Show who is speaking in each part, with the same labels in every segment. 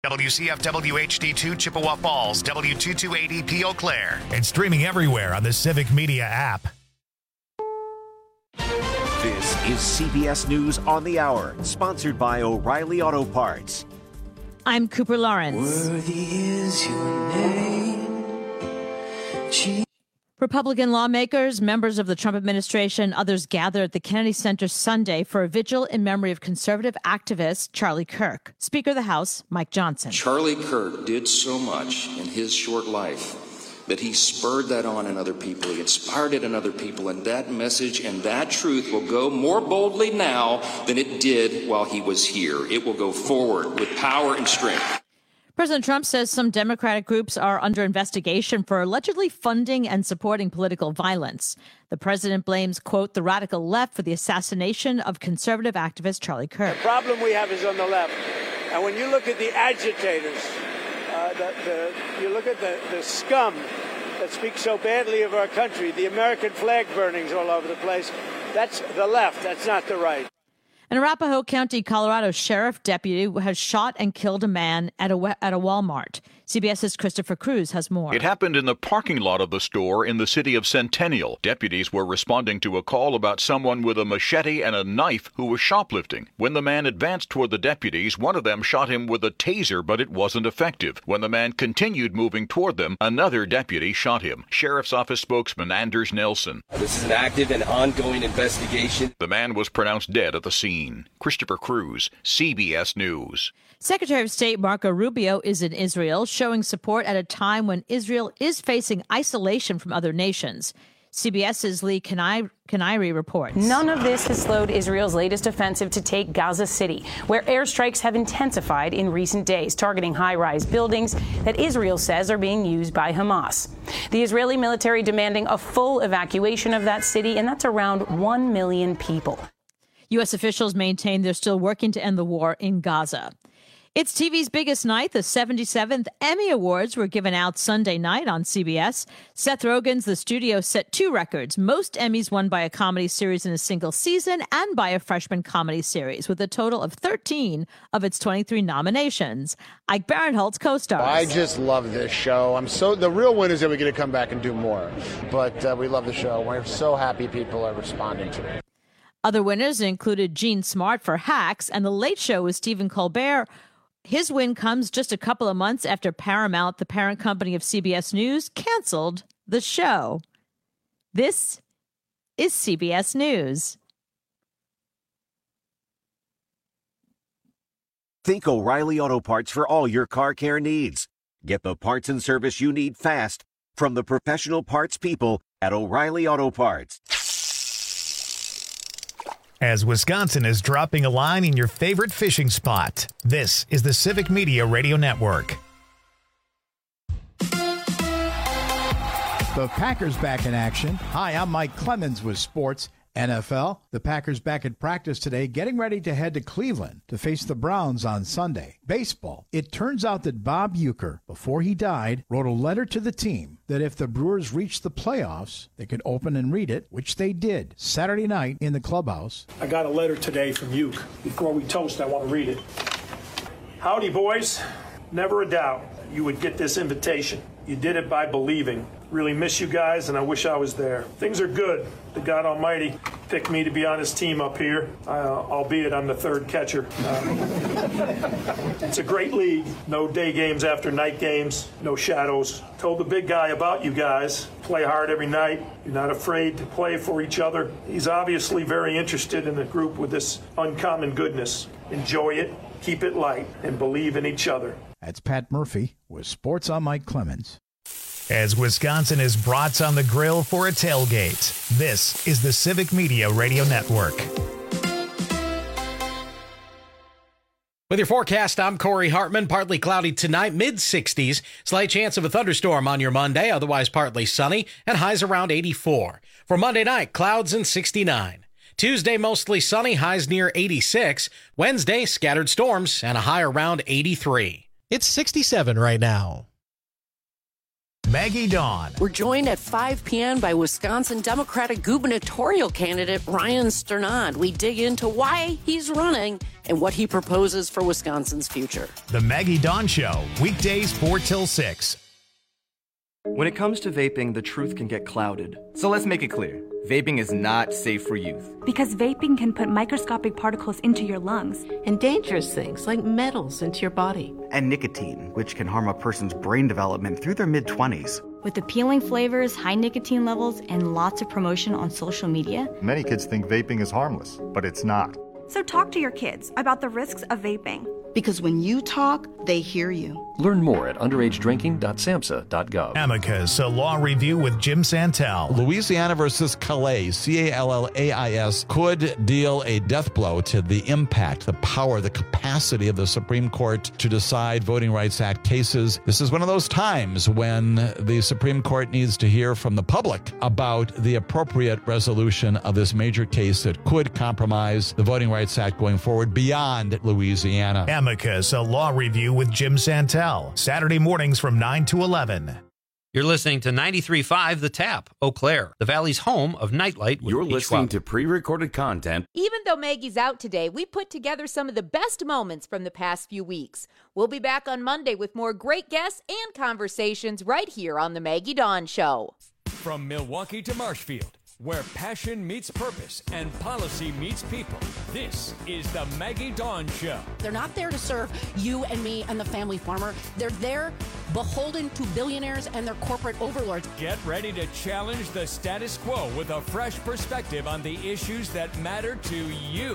Speaker 1: WCFW HD2 Chippewa Falls, W2280P Eau Claire, and streaming everywhere on the Civic Media app.
Speaker 2: This is CBS News on the Hour, sponsored by O'Reilly Auto Parts.
Speaker 3: I'm Cooper Lawrence.
Speaker 4: Worthy is your name.
Speaker 3: Republican lawmakers, members of the Trump administration, others gathered at the Kennedy Center Sunday for a vigil in memory of conservative activist Charlie Kirk. Speaker of the House, Mike Johnson.
Speaker 5: Charlie Kirk did so much in his short life that he spurred that on in other people. He inspired it in other people, and that message and that truth will go more boldly now than it did while he was here. It will go forward with power and strength.
Speaker 3: President Trump says some Democratic groups are under investigation for allegedly funding and supporting political violence. The president blames, quote, the radical left for the assassination of conservative activist Charlie Kirk.
Speaker 6: The problem we have is on the left. And when you look at the agitators, you look at the scum that speaks so badly of our country, the American flag burnings all over the place, that's the left, that's not the right.
Speaker 3: An Arapahoe County, Colorado sheriff deputy has shot and killed a man at a Walmart. CBS's Christopher Cruz has more.
Speaker 7: It happened in the parking lot of the store in the city of Centennial. Deputies were responding to a call about someone with a machete and a knife who was shoplifting. When the man advanced toward the deputies, one of them shot him with a taser, but it wasn't effective. When the man continued moving toward them, another deputy shot him. Sheriff's Office spokesman Anders Nelson.
Speaker 8: This is an active and ongoing investigation.
Speaker 7: The man was pronounced dead at the scene. Christopher Cruz, CBS News.
Speaker 3: Secretary of State Marco Rubio is in Israel, showing support at a time when Israel is facing isolation from other nations. CBS's Lee Kaniri reports.
Speaker 9: None of this has slowed Israel's latest offensive to take Gaza City, where airstrikes have intensified in recent days, targeting high-rise buildings that Israel says are being used by Hamas. The Israeli military demanding a full evacuation of that city, and that's around 1 million people.
Speaker 3: U.S. officials maintain they're still working to end the war in Gaza. It's TV's biggest night. The 77th Emmy Awards were given out Sunday night on CBS. Seth Rogen's The Studio set 2 records, most Emmys won by a comedy series in a single season and by a freshman comedy series, with a total of 13 of its 23 nominations. Ike Barinholtz co-stars.
Speaker 10: I just love this show. The real win is that we get to come back and do more. But we love the show. We're so happy people are responding to it.
Speaker 3: Other winners included Gene Smart for Hacks and The Late Show with Stephen Colbert. His win comes just a couple of months after Paramount, the parent company of CBS News, canceled the show. This is CBS News.
Speaker 2: Think O'Reilly Auto Parts for all your car care needs. Get the parts and service you need fast from the professional parts people at O'Reilly Auto Parts.
Speaker 1: As Wisconsin is dropping a line in your favorite fishing spot, this is the Civic Media Radio Network.
Speaker 11: The Packers back in action. Hi, I'm Mike Clemens with Sports NFL. The Packers back in practice today, getting ready to head to Cleveland to face the Browns on Sunday. Baseball. It turns out that Bob Uecker, before he died, wrote a letter to the team that if the Brewers reached the playoffs, they could open and read it, which they did Saturday night in the clubhouse.
Speaker 12: I got a letter today from Ueck. Before we toast, I want to read it. Howdy, boys. Never a doubt you would get this invitation. You did it by believing. Really miss you guys, and I wish I was there. Things are good. The God Almighty picked me to be on his team up here, albeit I'm the third catcher. It's a great league. No day games after night games, no shadows. Told the big guy about you guys. Play hard every night. You're not afraid to play for each other. He's obviously very interested in the group with this uncommon goodness. Enjoy it, keep it light, and believe in each other.
Speaker 11: That's Pat Murphy with Sports. I'm Mike Clemens.
Speaker 1: As Wisconsin is brats on the grill for a tailgate, this is the Civic Media Radio Network.
Speaker 13: With your forecast, I'm Corey Hartman. Partly cloudy tonight, mid-60s. Slight chance of a thunderstorm on your Monday, otherwise partly sunny, and highs around 84. For Monday night, clouds and 69. Tuesday, mostly sunny, highs near 86. Wednesday, scattered storms and a high around 83.
Speaker 14: It's 67 right now.
Speaker 1: Maggie Dawn.
Speaker 14: We're joined at 5 p.m. by Wisconsin Democratic gubernatorial candidate Ryan Sternad. We dig into why he's running and what he proposes for Wisconsin's future.
Speaker 1: The Maggie Dawn Show, weekdays 4 till 6.
Speaker 15: When it comes to vaping, the truth can get clouded. So let's make it clear. Vaping is not safe for youth.
Speaker 16: Because vaping can put microscopic particles into your lungs.
Speaker 17: And dangerous things like metals into your body.
Speaker 18: And nicotine, which can harm a person's brain development through their mid-20s.
Speaker 16: With appealing flavors, high nicotine levels, and lots of promotion on social media.
Speaker 19: Many kids think vaping is harmless, but it's not.
Speaker 20: So talk to your kids about the risks of vaping.
Speaker 17: Because when you talk, they hear you.
Speaker 21: Learn more at underagedrinking.samhsa.gov.
Speaker 1: Amicus, a law review with Jim Santel.
Speaker 22: Louisiana versus Calais, Callais, could deal a death blow to the impact, the power, the capacity of the Supreme Court to decide Voting Rights Act cases. This is one of those times when the Supreme Court needs to hear from the public about the appropriate resolution of this major case that could compromise the Voting Rights Act going forward beyond Louisiana.
Speaker 1: Amicus, a law review with Jim Santel. Saturday mornings from 9 to 11.
Speaker 23: You're listening to 93.5 The Tap, Eau Claire, the Valley's home of Nightlight.
Speaker 24: You're listening to pre-recorded content.
Speaker 25: Even though Maggie's out today, we put together some of the best moments from the past few weeks. We'll be back on Monday with more great guests and conversations right here on The Maggie Dawn Show.
Speaker 26: From Milwaukee to Marshfield, where passion meets purpose and policy meets people. This is the Maggie Dawn Show.
Speaker 27: They're not there to serve you and me and the family farmer. They're there beholden to billionaires and their corporate overlords.
Speaker 26: Get ready to challenge the status quo with a fresh perspective on the issues that matter to you.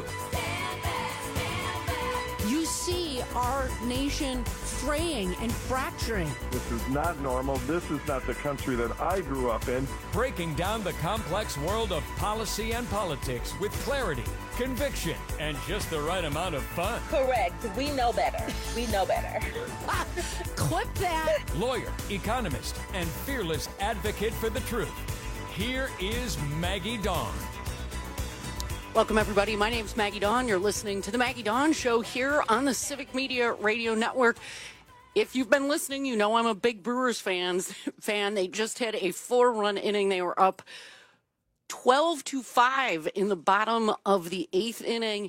Speaker 27: You see our nation fraying and fracturing.
Speaker 28: This is not normal. This is not the country that I grew up in.
Speaker 26: Breaking down the complex world of policy and politics with clarity, conviction, and just the right amount of fun.
Speaker 29: Correct. We know better. We know better.
Speaker 27: Clip that.
Speaker 26: Lawyer, economist, and fearless advocate for the truth. Here is Maggie Dawn.
Speaker 14: Welcome, everybody. My name's Maggie Dawn. You're listening to The Maggie Dawn Show here on the Civic Media Radio Network. If you've been listening, you know I'm a big Brewers fan. They just had a 4-run inning. They were up 12-5 in the bottom of the 8th inning.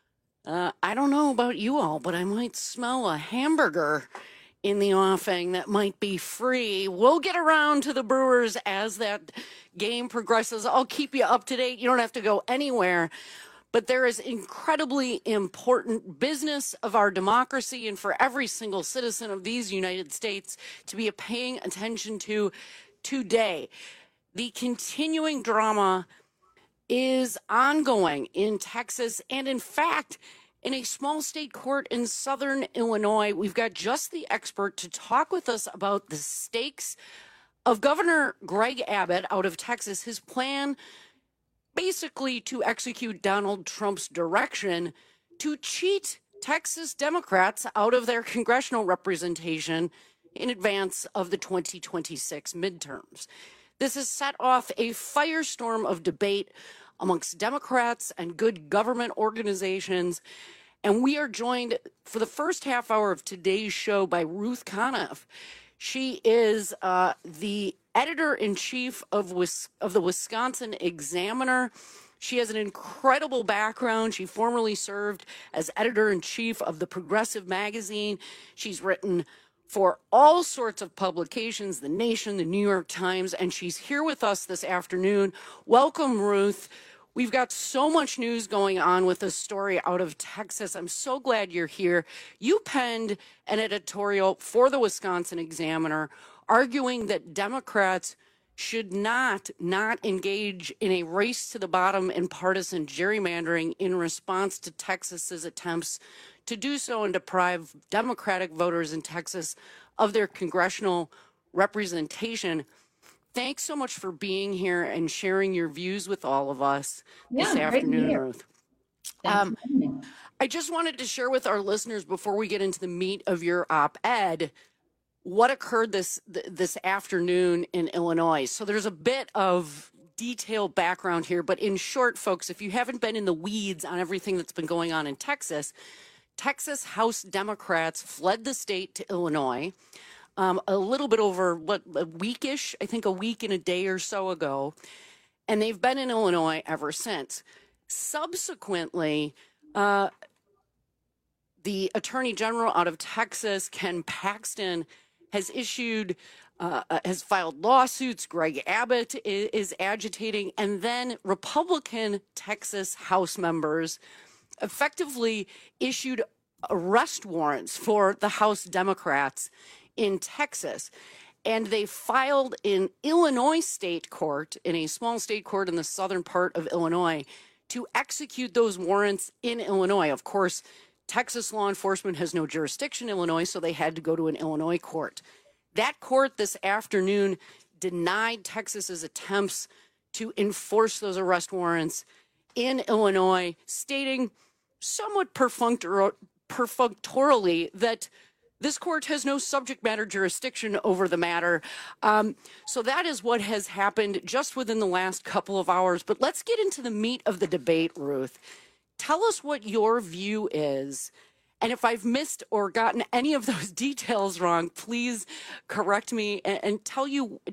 Speaker 14: I don't know about you all, but I might smell a hamburger in the offing that might be free. We'll get around to the Brewers as that game progresses. I'll keep you up to date. You don't have to go anywhere. But there is incredibly important business of our democracy and for every single citizen of these United States to be paying attention to today. The continuing drama is ongoing in Texas and, in fact, in a small state court in southern Illinois. We've got just the expert to talk with us about the stakes of Governor Greg Abbott out of Texas, his plan basically to execute Donald Trump's direction to cheat Texas Democrats out of their congressional representation in advance of the 2026 midterms. This has set off a firestorm of debate amongst Democrats and good government organizations. And we are joined for the first half hour of today's show by Ruth Conniff. She is the editor-in-chief of the Wisconsin Examiner. She has an incredible background. She formerly served as editor-in-chief of the Progressive magazine. She's written for all sorts of publications, The Nation, The New York Times, and she's here with us this afternoon. Welcome, Ruth. We've got so much news going on with this story out of Texas. I'm so glad you're here. You penned an editorial for the Wisconsin Examiner arguing that Democrats should not engage in a race to the bottom in partisan gerrymandering in response to Texas's attempts to do so and deprive Democratic voters in Texas of their congressional representation. Thanks so much for being here and sharing your views with all of us this afternoon, Ruth. I just wanted to share with our listeners before we get into the meat of your op-ed what occurred this afternoon in Illinois. So there's a bit of detailed background here, but in short, folks, if you haven't been in the weeds on everything that's been going on in Texas, Texas House Democrats fled the state to Illinois. a little bit over, a weekish, I think a week and a day or so ago. And they've been in Illinois ever since. Subsequently, the Attorney General out of Texas, Ken Paxton, has filed lawsuits. Greg Abbott is agitating. And then Republican Texas House members effectively issued arrest warrants for the House Democrats in Texas. And they filed in Illinois state court, in a small state court in the southern part of Illinois, to execute those warrants in Illinois. Of course, Texas law enforcement has no jurisdiction in Illinois, so they had to go to an Illinois court. That court this afternoon denied Texas's attempts to enforce those arrest warrants in Illinois, stating somewhat perfunctorily that this court has no subject matter jurisdiction over the matter. So that is what has happened just within the last couple of hours. But let's get into the meat of the debate, Ruth. Tell us what your view is. And if I've missed or gotten any of those details wrong, please correct me and tell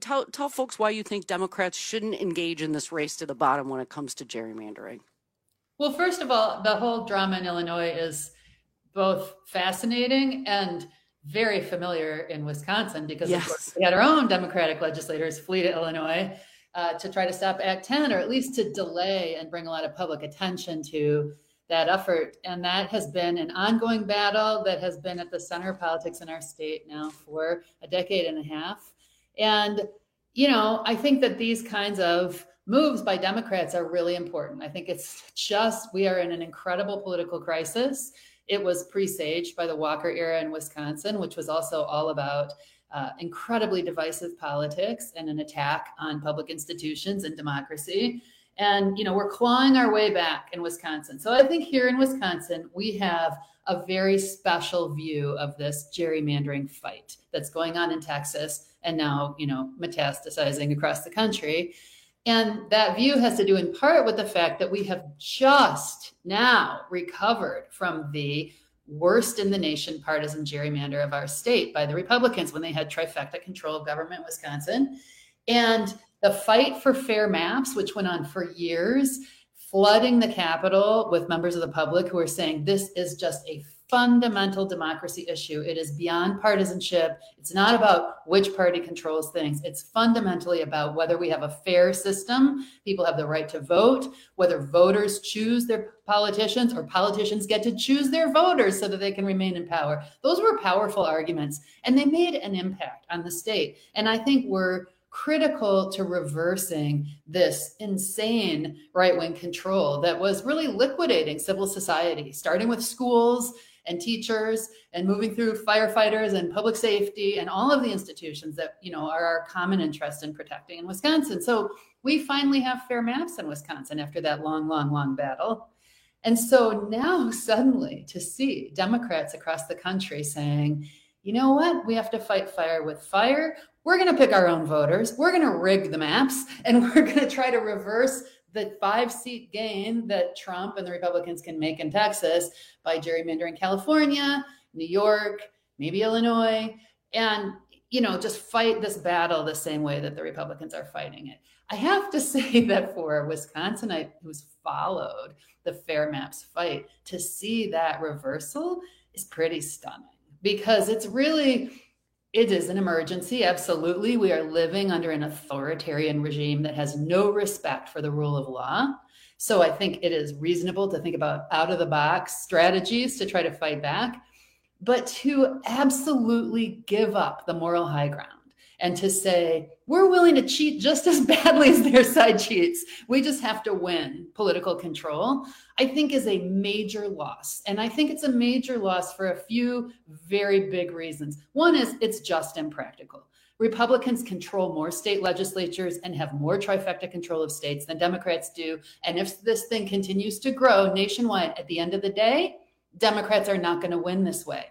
Speaker 14: folks why you think Democrats shouldn't engage in this race to the bottom when it comes to gerrymandering.
Speaker 2: Well, first of all, the whole drama in Illinois is both fascinating and very familiar in Wisconsin because of course, we had our own Democratic legislators flee to Illinois to try to stop Act 10, or at least to delay and bring a lot of public attention to that effort. And that has been an ongoing battle that has been at the center of politics in our state now for a decade and a half. And, you know, I think that these kinds of moves by Democrats are really important. I think it's just, we are in an incredible political crisis. It was presaged by the Walker era in Wisconsin, which was also all about incredibly divisive politics and an attack on public institutions and democracy. And, you know, we're clawing our way back in Wisconsin. So I think here in Wisconsin, we have a very special view of this gerrymandering fight that's going on in Texas and now, you know, metastasizing across the country. And that view has to do in part with the fact that we have just now recovered from the worst in the nation partisan gerrymander of our state by the Republicans when they had trifecta control of government in Wisconsin. And the fight for fair maps, which went on for years, flooding the Capitol with members of the public who are saying this is just a fundamental democracy issue. It is beyond partisanship. It's not about which party controls things. It's fundamentally about whether we have a fair system, people have the right to vote, whether voters choose their politicians or politicians get to choose their voters so that they can remain in power. Those were powerful arguments, and they made an impact on the state. And I think we're critical to reversing this insane right-wing control that was really liquidating civil society, starting with schools and teachers and moving through firefighters and public safety and all of the institutions that, you know, are our common interest in protecting in Wisconsin. So we finally have fair maps in Wisconsin after that long battle. And so now suddenly to see Democrats across the country saying, you know what, we have to fight fire with fire. We're going to pick our own voters. We're going to rig the maps, and we're going to try to reverse the 5-seat gain that Trump and the Republicans can make in Texas by gerrymandering California, New York, maybe Illinois, and, you know, just fight this battle the same way that the Republicans are fighting it. I have to say that for a Wisconsinite who's followed the fair maps fight, to see that reversal is pretty stunning because it's really... It is an emergency, absolutely. We are living under an authoritarian regime that has no respect for the rule of law. So I think it is reasonable to think about out-of-the-box strategies to try to fight back, but to absolutely give up the moral high ground and to say, we're willing to cheat just as badly as their side cheats. We just have to win political control, I think is a major loss. And I think it's a major loss for a few very big reasons. One is it's just impractical. Republicans control more state legislatures and have more trifecta control of states than Democrats do. And if this thing continues to grow nationwide, at the end of the day, Democrats are not going to win this way.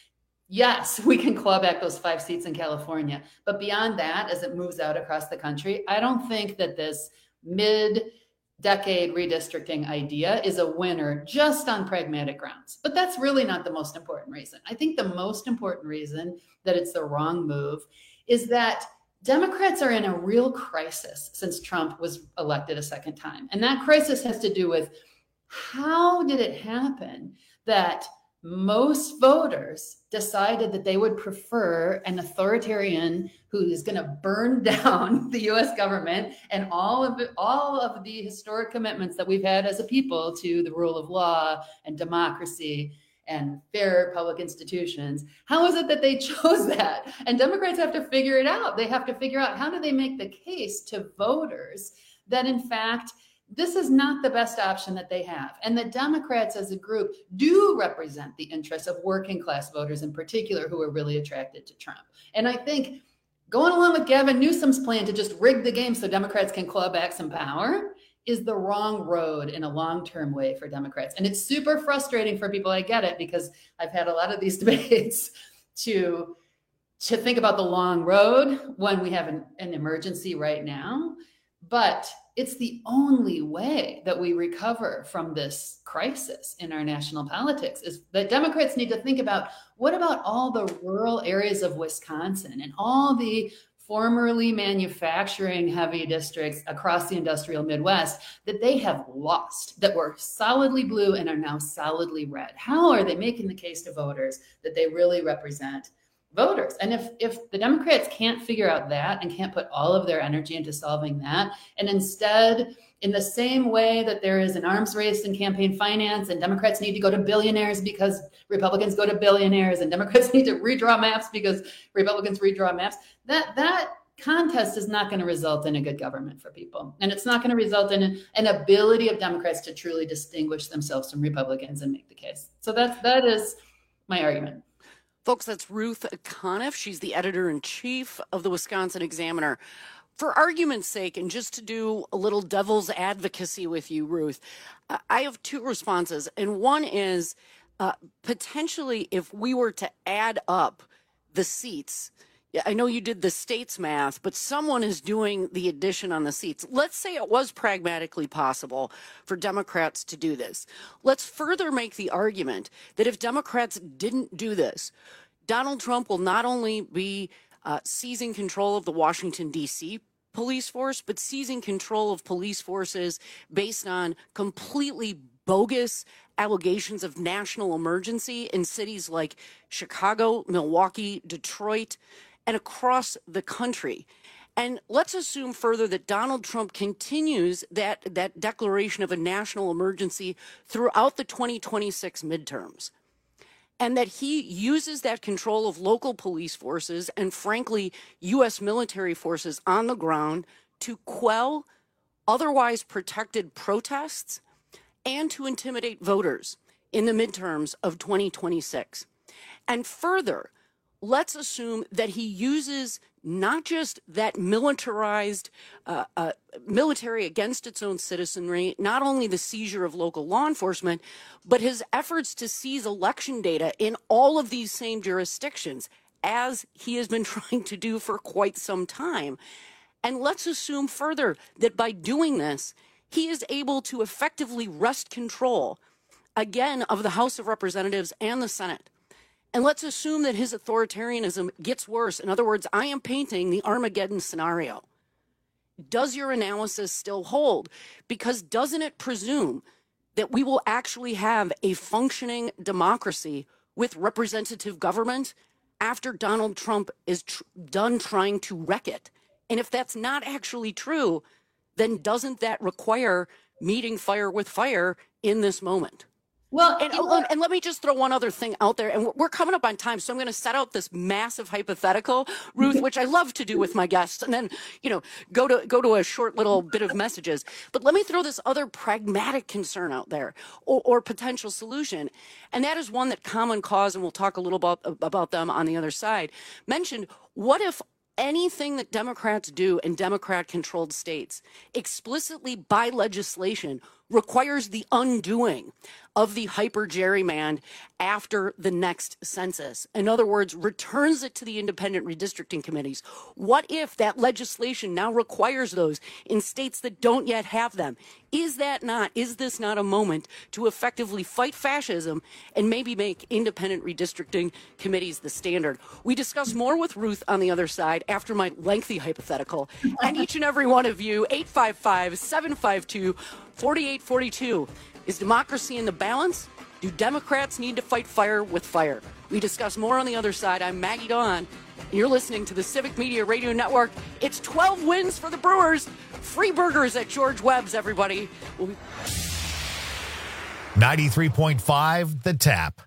Speaker 2: Yes, we can claw back those 5 seats in California. But beyond that, as it moves out across the country, I don't think that this decade redistricting idea is a winner just on pragmatic grounds. But that's really not the most important reason. I think the most important reason that it's the wrong move is that Democrats are in a real crisis since Trump was elected a second time. And that crisis has to do with how did it happen that most voters decided that they would prefer an authoritarian who is going to burn down the U.S. government and all of the historic commitments that we've had as a people to the rule of law and democracy and fair public institutions. How is it that they chose that? And Democrats have to figure it out. They have to figure out how do they make the case to voters that, in fact, this is not the best option that they have. And the Democrats as a group do represent the interests of working class voters in particular who are really attracted to Trump. And I think going along with Gavin Newsom's plan to just rig the game so Democrats can claw back some power is the wrong road in a long-term way for Democrats. And it's super frustrating for people. I get it, because I've had a lot of these debates to think about the long road when we have an emergency right now. But it's the only way that we recover from this crisis in our national politics is that Democrats need to think about what about all the rural areas of Wisconsin and all the formerly manufacturing heavy districts across the industrial Midwest that they have lost, that were solidly blue and are now solidly red. How are they making the case to voters that they really represent voters? And if the Democrats can't figure out that and can't put all of their energy into solving that, and instead, in the same way that there is an arms race in campaign finance and Democrats need to go to billionaires because Republicans go to billionaires and Democrats need to redraw maps because Republicans redraw maps, that contest is not going to result in a good government for people. And it's not going to result in an ability of Democrats to truly distinguish themselves from Republicans and make the case. So that is my argument.
Speaker 14: Folks, that's Ruth Conniff. She's the editor-in-chief of the Wisconsin Examiner. For argument's sake, and just to do a little devil's advocacy with you, Ruth, I have two responses. And one is potentially if we were to add up the seats, I know you did the states math, but someone is doing the addition on the seats. Let's say it was pragmatically possible for Democrats to do this. Let's further make the argument that if Democrats didn't do this, Donald Trump will not only be seizing control of the Washington, D.C. police force, but seizing control of police forces based on completely bogus allegations of national emergency in cities like Chicago, Milwaukee, Detroit, and across the country. And let's assume further that Donald Trump continues that declaration of a national emergency throughout the 2026 midterms, and that he uses that control of local police forces and, frankly, U.S. military forces on the ground to quell otherwise protected protests and to intimidate voters in the midterms of 2026. And further, let's assume that he uses not just that militarized military against its own citizenry, not only the seizure of local law enforcement, but his efforts to seize election data in all of these same jurisdictions, as he has been trying to do for quite some time. And let's assume further that by doing this, he is able to effectively wrest control, again, of the House of Representatives and the Senate. And let's assume that his authoritarianism gets worse. In other words, I am painting the Armageddon scenario. Does your analysis still hold? Because doesn't it presume that we will actually have a functioning democracy with representative government after Donald Trump is done trying to wreck it? And if that's not actually true, then doesn't that require meeting fire with fire in this moment?
Speaker 2: Well,
Speaker 14: and let me just throw one other thing out there, and we're coming up on time, so I'm going to set out this massive hypothetical, Ruth, which I love to do with my guests, and then, go to a short little bit of messages. But let me throw this other pragmatic concern out there, or potential solution, and that is one that Common Cause, and we'll talk a little about them on the other side, mentioned. What if anything that Democrats do in Democrat-controlled states explicitly by legislation
Speaker 27: requires the undoing of the hyper-gerrymander after the next census. In other words, returns it to the independent redistricting committees. What if that legislation now requires those in states that don't yet have them? Is this not a moment to effectively fight fascism and maybe make independent redistricting committees the standard? We discuss more with Ruth on the other side after my lengthy hypothetical. And each and every one of you, 855-752-4842. Is democracy in the balance? Do Democrats need to fight fire with fire? We discuss more on the other side. I'm Maggie Dawn, and you're listening to the Civic Media Radio Network. It's 12 wins for the Brewers. Free burgers at George Webb's, everybody.
Speaker 1: 93.5 The Tap.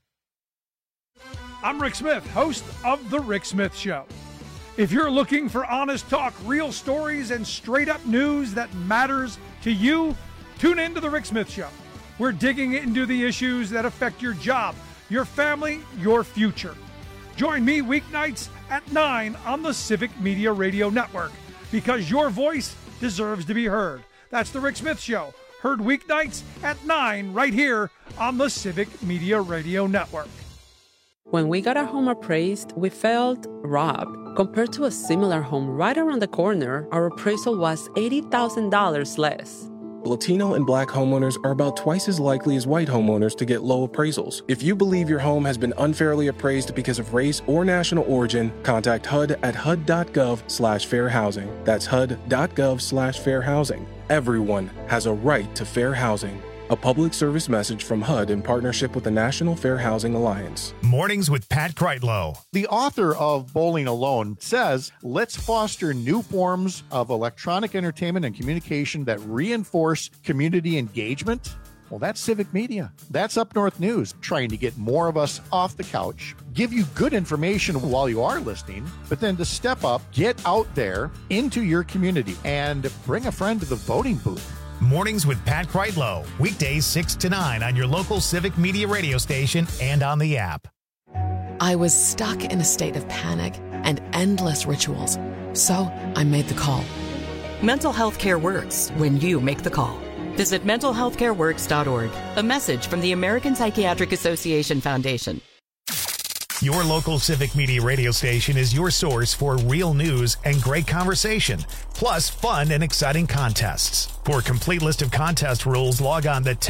Speaker 3: I'm Rick Smith, host of The Rick Smith Show. If you're looking for honest talk, real stories, and straight-up news that matters to you, tune in to The Rick Smith Show. We're digging into the issues that affect your job, your family, your future. Join me weeknights at 9 on the Civic Media Radio Network, because your voice deserves to be heard. That's The Rick Smith Show, heard weeknights at 9 right here on the Civic Media Radio Network.
Speaker 4: When we got our home appraised, we felt robbed. Compared to a similar home right around the corner, our appraisal was $80,000 less.
Speaker 5: Latino and Black homeowners are about twice as likely as white homeowners to get low appraisals. If you believe your home has been unfairly appraised because of race or national origin, contact HUD at HUD.gov/fair housing. That's HUD.gov/fair housing. Everyone has a right to fair housing. A public service message from HUD in partnership with the National Fair Housing Alliance.
Speaker 1: Mornings with Pat Kreitlow.
Speaker 19: The author of Bowling Alone says, let's foster new forms of electronic entertainment and communication that reinforce community engagement. Well, that's Civic Media. That's Up North News, trying to get more of us off the couch, give you good information while you are listening, but then to step up, get out there into your community and bring a friend to the voting booth.
Speaker 1: Mornings with Pat Kreitlow. Weekdays 6 to 9 on your local Civic Media radio station and on the app.
Speaker 6: I was stuck in a state of panic and endless rituals. So I made the call.
Speaker 7: Mental health care works when you make the call. Visit mentalhealthcareworks.org. A message from the American Psychiatric Association Foundation.
Speaker 1: Your local Civic Media radio station is your source for real news and great conversation, plus fun and exciting contests. For a complete list of contest rules, log on to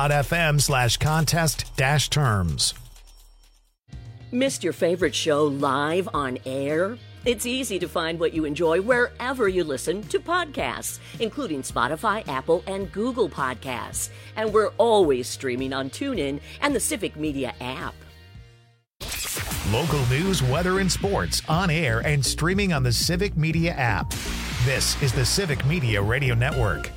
Speaker 1: tap.fm/contest-terms.
Speaker 8: Missed your favorite show live on air? It's easy to find what you enjoy wherever you listen to podcasts, including Spotify, Apple, and Google Podcasts. And we're always streaming on TuneIn and the Civic Media app.
Speaker 1: Local news, weather, and sports on air and streaming on the Civic Media app. This is the Civic Media Radio Network.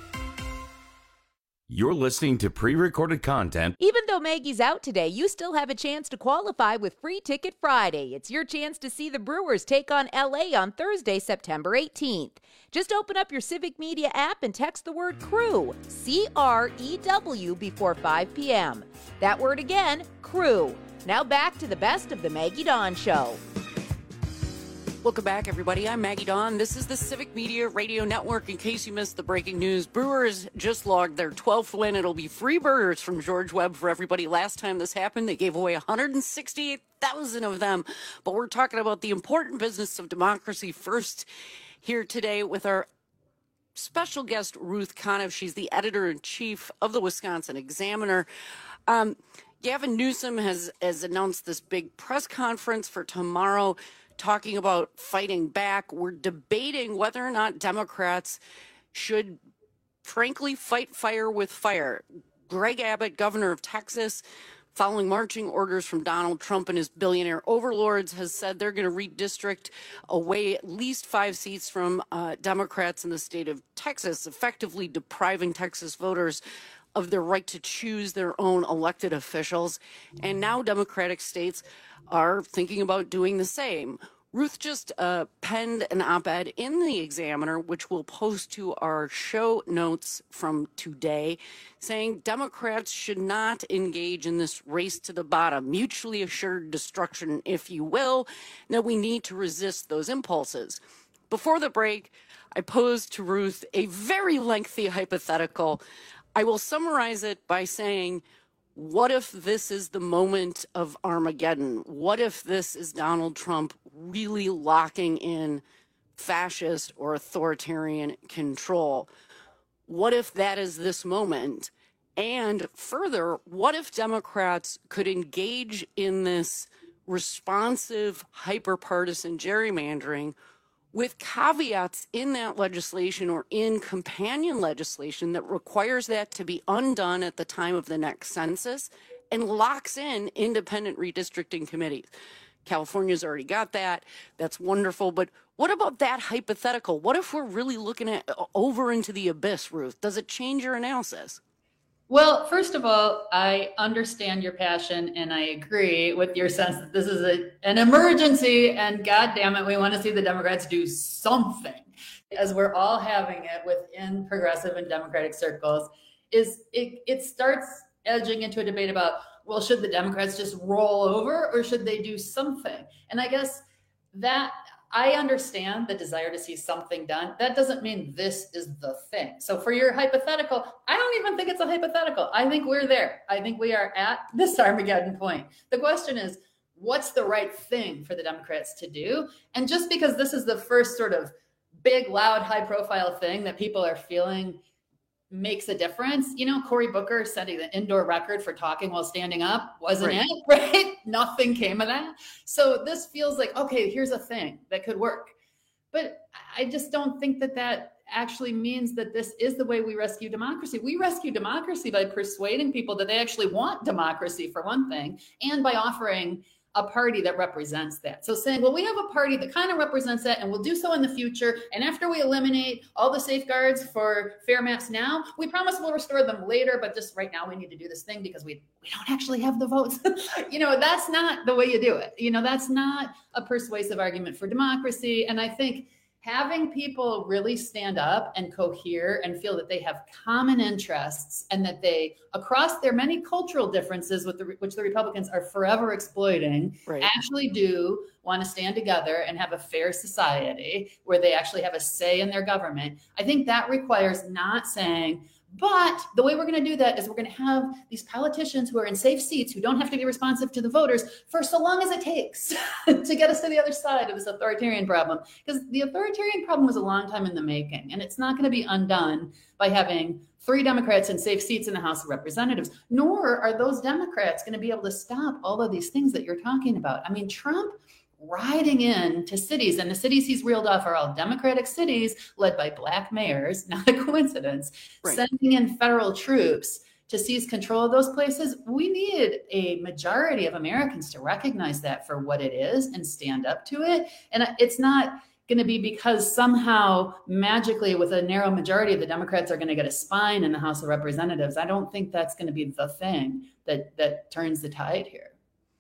Speaker 24: You're listening to pre-recorded content.
Speaker 25: Even though Maggie's out today, you still have a chance to qualify with Free Ticket Friday. It's your chance to see the Brewers take on LA on Thursday, September 18th. Just open up your Civic Media app and text the word CREW, C-R-E-W, before 5 p.m. That word again, CREW. Now back to the best of the Maggie Dawn Show.
Speaker 14: Welcome back, everybody. I'm Maggie Dawn. This is the Civic Media Radio Network. In case you missed the breaking news, Brewers just logged their 12th win. It'll be free burgers from George Webb for everybody. Last time this happened, they gave away 168,000 of them. But we're talking about the important business of democracy first here today with our special guest, Ruth Conniff. She's the editor-in-chief of the Wisconsin Examiner. Gavin Newsom has announced this big press conference for tomorrow, talking about fighting back. We're debating whether or not Democrats should, frankly, fight fire with fire. Greg Abbott, governor of Texas, following marching orders from Donald Trump and his billionaire overlords, has said they're going to redistrict away at least 5 seats from Democrats in the state of Texas, effectively depriving Texas voters of their right to choose their own elected officials. And now Democratic states are thinking about doing the same. Ruth just penned an op-ed in the Examiner, which we'll post to our show notes from today, saying Democrats should not engage in this race to the bottom, mutually assured destruction, if you will, that we need to resist those impulses. Before the break, I posed to Ruth a very lengthy hypothetical.
Speaker 27: I will summarize it by saying, what if this is the moment of Armageddon? What if this is Donald Trump really locking in fascist or authoritarian control? What if that is this moment? And further, what if Democrats could engage in this responsive, hyper-partisan gerrymandering with caveats in that legislation or in companion legislation that requires that to be undone at the time of the next census and locks in independent redistricting committees? California's already got that. That's wonderful. But what about that hypothetical? What if we're really looking at over into the abyss, Ruth? Does it change your analysis?
Speaker 2: Well, first of all, I understand your passion and I agree with your sense that this is an emergency and God damn it, we want to see the Democrats do something. As we're all having it within progressive and Democratic circles, it starts edging into a debate about, well, should the Democrats just roll over or should they do something? And I guess that I understand the desire to see something done. That doesn't mean this is the thing. So for your hypothetical, I don't even think it's a hypothetical. I think we're there. I think we are at this Armageddon point. The question is, what's the right thing for the Democrats to do? And just because this is the first sort of big, loud, high profile thing that people are feeling makes a difference. You know, Cory Booker setting the indoor record for talking while standing up, wasn't it? Right? Nothing came of that. So this feels like, okay, here's a thing that could work. But I just don't think that that actually means that this is the way we rescue democracy. We rescue democracy by persuading people that they actually want democracy, for one thing, and by offering a party that represents that. So saying, well, we have a party that kind of represents that and we'll do so in the future. And after we eliminate all the safeguards for fair maps now, we promise we'll restore them later. But just right now we need to do this thing because we don't actually have the votes. That's not the way you do it. That's not a persuasive argument for democracy. And I think having people really stand up and cohere and feel that they have common interests and that they, across their many cultural differences which the Republicans are forever exploiting, actually do want to stand together and have a fair society where they actually have a say in their government. I think that requires not saying, but the way we're going to do that is we're going to have these politicians who are in safe seats who don't have to be responsive to the voters for so long as it takes to get us to the other side of this authoritarian problem. Because the authoritarian problem was a long time in the making, and it's not going to be undone by having 3 Democrats in safe seats in the House of Representatives, nor are those Democrats going to be able to stop all of these things that you're talking about. I mean, Trump riding into cities, and the cities he's reeled off are all Democratic cities led by Black mayors, not a coincidence, sending in federal troops to seize control of those places. We need a majority of Americans to recognize that for what it is and stand up to it. And it's not going to be because somehow magically with a narrow majority the Democrats are going to get a spine in the House of Representatives. I don't think that's going to be the thing that turns the tide here.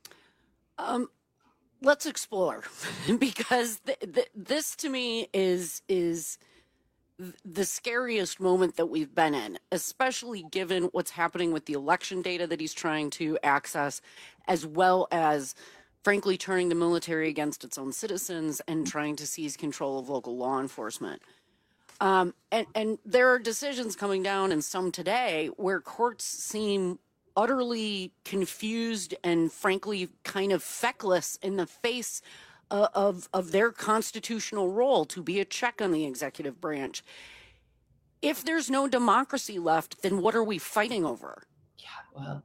Speaker 27: Let's explore, because this to me is the scariest moment that we've been in, especially given what's happening with the election data that he's trying to access, as well as, frankly, turning the military against its own citizens and trying to seize control of local law enforcement. And there are decisions coming down, and some today, where courts seem utterly confused and frankly kind of feckless in the face of their constitutional role to be a check on the executive branch. If there's no democracy left, then what are we fighting over?
Speaker 2: Well,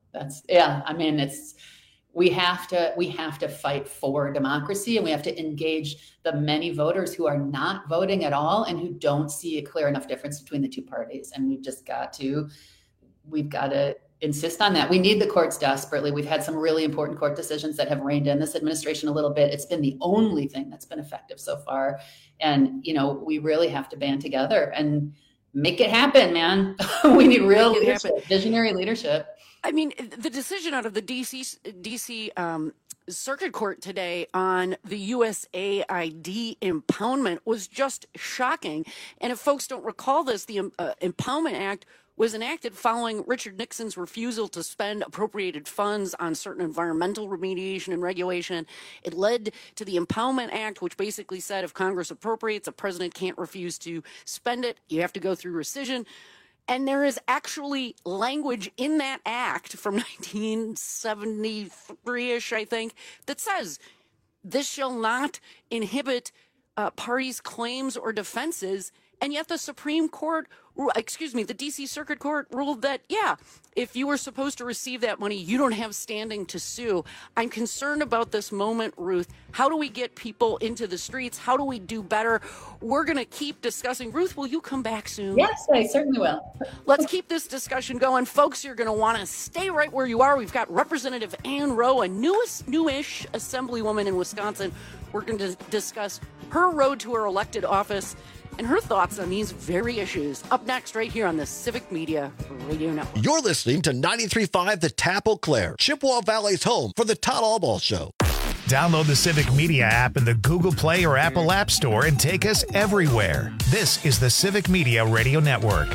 Speaker 2: we have to fight for democracy, and we have to engage the many voters who are not voting at all and who don't see a clear enough difference between the two parties. And we've got to insist on that. We need the courts desperately. We've had some really important court decisions that have reined in this administration a little bit. It's been the only thing that's been effective so far. And, we really have to band together and make it happen, man. We need real leadership, visionary leadership.
Speaker 27: I mean, the decision out of the DC Circuit Court today on the USAID impoundment was just shocking. And if folks don't recall this, the Impoundment Act was enacted following Richard Nixon's refusal to spend appropriated funds on certain environmental remediation and regulation. It led to the Impoundment Act, which basically said if Congress appropriates, a president can't refuse to spend it. You have to go through rescission. And there is actually language in that act from 1973-ish, I think, that says this shall not inhibit parties' claims or defenses. And yet the the D.C. Circuit Court ruled that, yeah, if you were supposed to receive that money, you don't have standing to sue. I'm concerned about this moment, Ruth. How do we get people into the streets? How do we do better? We're going to keep discussing. Ruth, will you come back soon?
Speaker 2: Yes, I certainly will.
Speaker 27: Let's keep this discussion going. Folks, you're going to want to stay right where you are. We've got Representative Ann Rowe, a newish assemblywoman in Wisconsin. We're going to discuss her road to her elected office and her thoughts on these very issues. Up next, right here on the Civic Media Radio Network.
Speaker 9: You're listening to 93.5 The Tap Eau Claire, Chippewa Valley's home for the Todd Albaugh Show.
Speaker 1: Download the Civic Media app in the Google Play or Apple App Store and take us everywhere. This is the Civic Media Radio Network.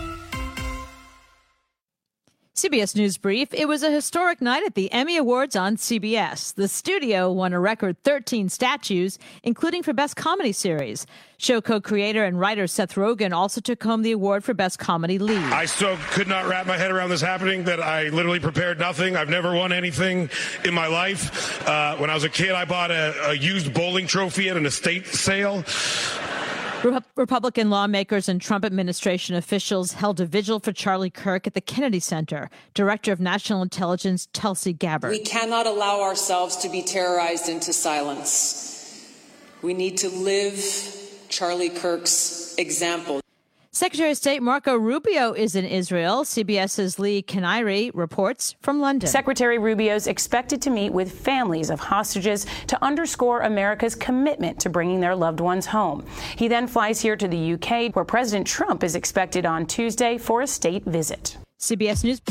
Speaker 10: CBS News Brief. It was a historic night at the Emmy Awards on CBS. The studio won a record 13 statues, including for Best Comedy Series. Show co-creator and writer Seth Rogen also took home the award for Best Comedy Lead.
Speaker 11: I still could not wrap my head around this happening, that I literally prepared nothing. I've never won anything in my life. When I was a kid, I bought a used bowling trophy at an estate sale.
Speaker 10: Republican lawmakers and Trump administration officials held a vigil for Charlie Kirk at the Kennedy Center. Director of National Intelligence Tulsi Gabbard.
Speaker 12: We cannot allow ourselves to be terrorized into silence. We need to live Charlie Kirk's example.
Speaker 10: Secretary of State Marco Rubio is in Israel. CBS's Lee Kaniri reports from London.
Speaker 13: Secretary Rubio is expected to meet with families of hostages to underscore America's commitment to bringing their loved ones home. He then flies here to the UK, where President Trump is expected on Tuesday for a state visit.
Speaker 10: CBS News.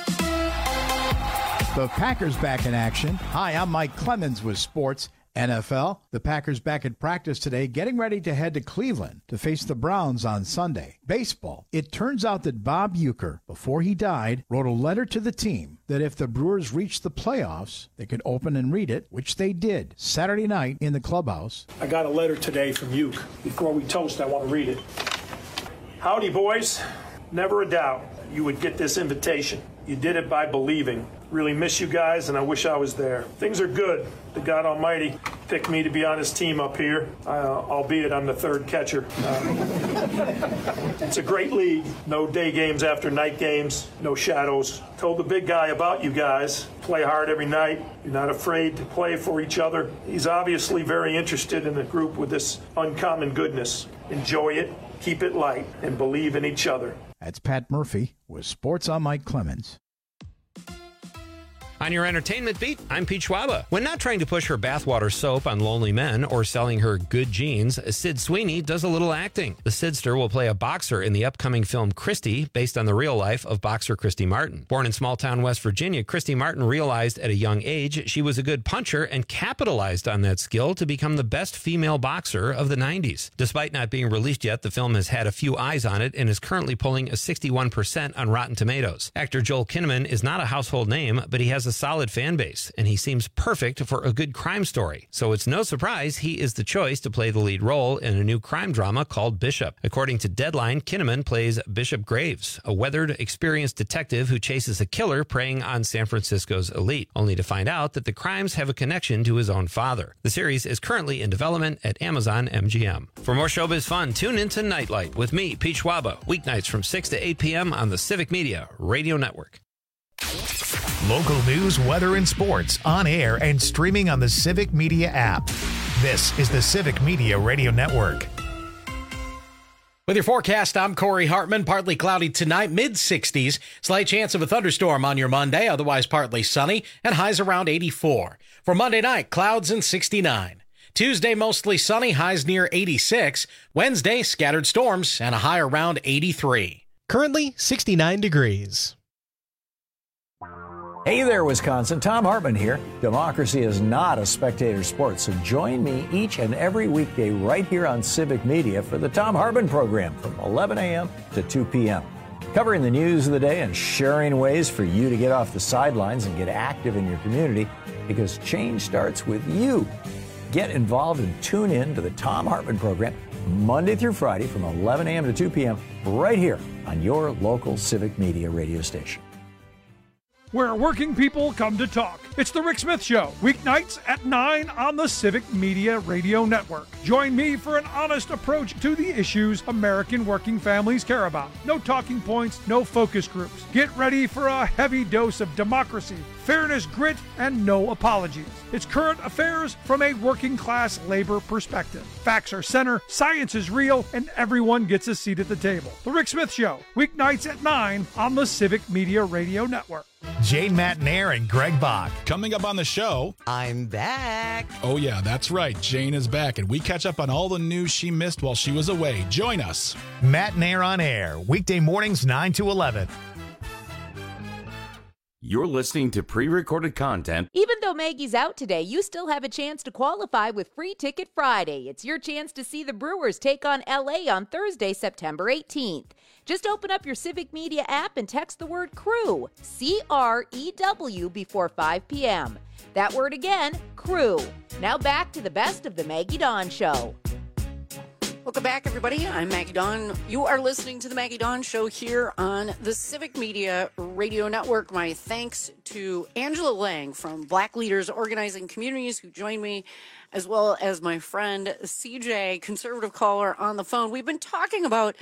Speaker 15: The Packers back in action. Hi, I'm Mike Clemens with sports. NFL, the Packers back at practice today, getting ready to head to Cleveland to face the Browns on Sunday. Baseball, it turns out that Bob Uecker, before he died, wrote a letter to the team that if the Brewers reached the playoffs, they could open and read it, which they did Saturday night in the clubhouse.
Speaker 16: I got a letter today from Ueck. Before we toast, I want to read it. Howdy, boys. Never a doubt you would get this invitation. You did it by believing. Really miss you guys, and I wish I was there. Things are good. The God Almighty picked me to be on his team up here, albeit I'm the third catcher. It's a great league. No day games after night games, no shadows. Told the big guy about you guys. Play hard every night. You're not afraid to play for each other. He's obviously very interested in the group with this uncommon goodness. Enjoy it, keep it light, and believe in each other.
Speaker 15: That's Pat Murphy with Sports on Mike Clemens.
Speaker 23: On your entertainment beat, I'm Pete Schwaba. When not trying to push her bathwater soap on lonely men or selling her good jeans, Sid Sweeney does a little acting. The Sidster will play a boxer in the upcoming film Christy, based on the real life of boxer Christy Martin. Born in small-town West Virginia, Christy Martin realized at a young age she was a good puncher and capitalized on that skill to become the best female boxer of the 90s. Despite not being released yet, the film has had a few eyes on it and is currently pulling a 61% on Rotten Tomatoes. Actor Joel Kinnaman is not a household name, but he has a solid fan base, and he seems perfect for a good crime story. So it's no surprise he is the choice to play the lead role in a new crime drama called Bishop. According to Deadline, Kinnaman plays Bishop Graves, a weathered, experienced detective who chases a killer preying on San Francisco's elite, only to find out that the crimes have a connection to his own father. The series is currently in development at Amazon MGM. For more showbiz fun, tune into Nightlight with me, Pete Schwaba, weeknights from 6 to 8 p.m. on the Civic Media Radio Network.
Speaker 1: Local news, weather, and sports on air and streaming on the Civic Media app. This is the Civic Media Radio Network.
Speaker 18: With your forecast, I'm Corey Hartman. Partly cloudy tonight, mid-60s. Slight chance of a thunderstorm on your Monday, otherwise partly sunny, and highs around 84. For Monday night, clouds and 69. Tuesday, mostly sunny, highs near 86. Wednesday, scattered storms and a high around 83.
Speaker 20: Currently, 69 degrees.
Speaker 30: Hey there, Wisconsin. Tom Hartman here. Democracy is not a spectator sport, so join me each and every weekday right here on Civic Media for the Tom Hartman program from 11 a.m. to 2 p.m. Covering the news of the day and sharing ways for you to get off the sidelines and get active in your community, because change starts with you. Get involved and tune in to the Tom Hartman program Monday through Friday from 11 a.m. to 2 p.m. right here on your local Civic Media radio station.
Speaker 3: Where working people come to talk. It's The Rick Smith Show, weeknights at 9 on the Civic Media Radio Network. Join me for an honest approach to the issues American working families care about. No talking points, no focus groups. Get ready for a heavy dose of democracy, fairness, grit, and no apologies. It's current affairs from a working class labor perspective. Facts are center, science is real, and everyone gets a seat at the table. The Rick Smith Show, weeknights at 9 on the Civic Media Radio Network.
Speaker 1: Jane Matanair and Greg Bach.
Speaker 4: Coming up on the show,
Speaker 5: I'm back.
Speaker 4: Oh, yeah, that's right. Jane is back, and we catch up on all the news she missed while she was away. Join us.
Speaker 1: Matanair on Air, weekday mornings 9 to 11.
Speaker 24: You're listening to pre-recorded content.
Speaker 25: Even though Maggie's out today, you still have a chance to qualify with Free Ticket Friday. It's your chance to see the Brewers take on LA on Thursday, September 18th. Just open up your Civic Media app and text the word CREW, C-R-E-W, before 5 p.m. That word again, CREW. Now back to the best of the Maggie Dawn Show.
Speaker 27: Welcome back, everybody. I'm Maggie Dawn. You are listening to the Maggie Dawn Show here on the Civic Media Radio Network. My thanks to Angela Lang from Black Leaders Organizing Communities, who joined me, as well as my friend CJ, conservative caller, on the phone. We've been talking about,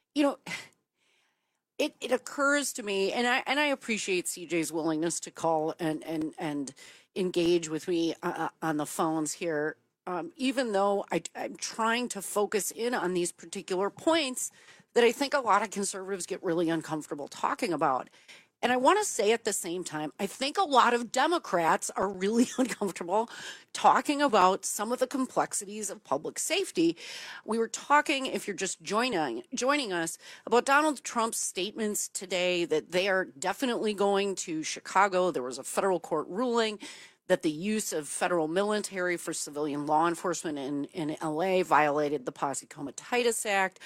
Speaker 27: it occurs to me, and I appreciate CJ's willingness to call and engage with me on the phones here. Even though I'm trying to focus in on these particular points that I think a lot of conservatives get really uncomfortable talking about. And I want to say at the same time, I think a lot of Democrats are really uncomfortable talking about some of the complexities of public safety. We were talking, if you're just joining us, about Donald Trump's statements today that they are definitely going to Chicago. There was a federal court ruling that the use of federal military for civilian law enforcement in LA violated the Posse Comitatus Act.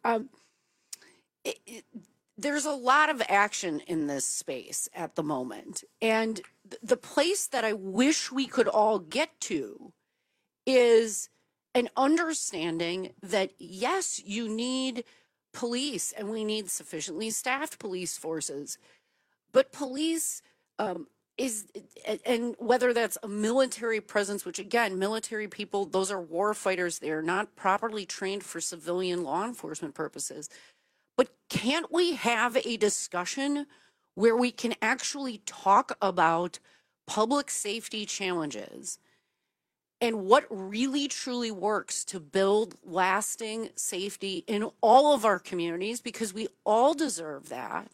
Speaker 27: There's a lot of action in this space at the moment. And the place that I wish we could all get to is an understanding that, yes, you need police and we need sufficiently staffed police forces, but police and whether that's a military presence, which again, military people, those are war fighters. They are not properly trained for civilian law enforcement purposes. But can't we have a discussion where we can actually talk about public safety challenges and what really truly works to build lasting safety in all of our communities, because we all deserve that.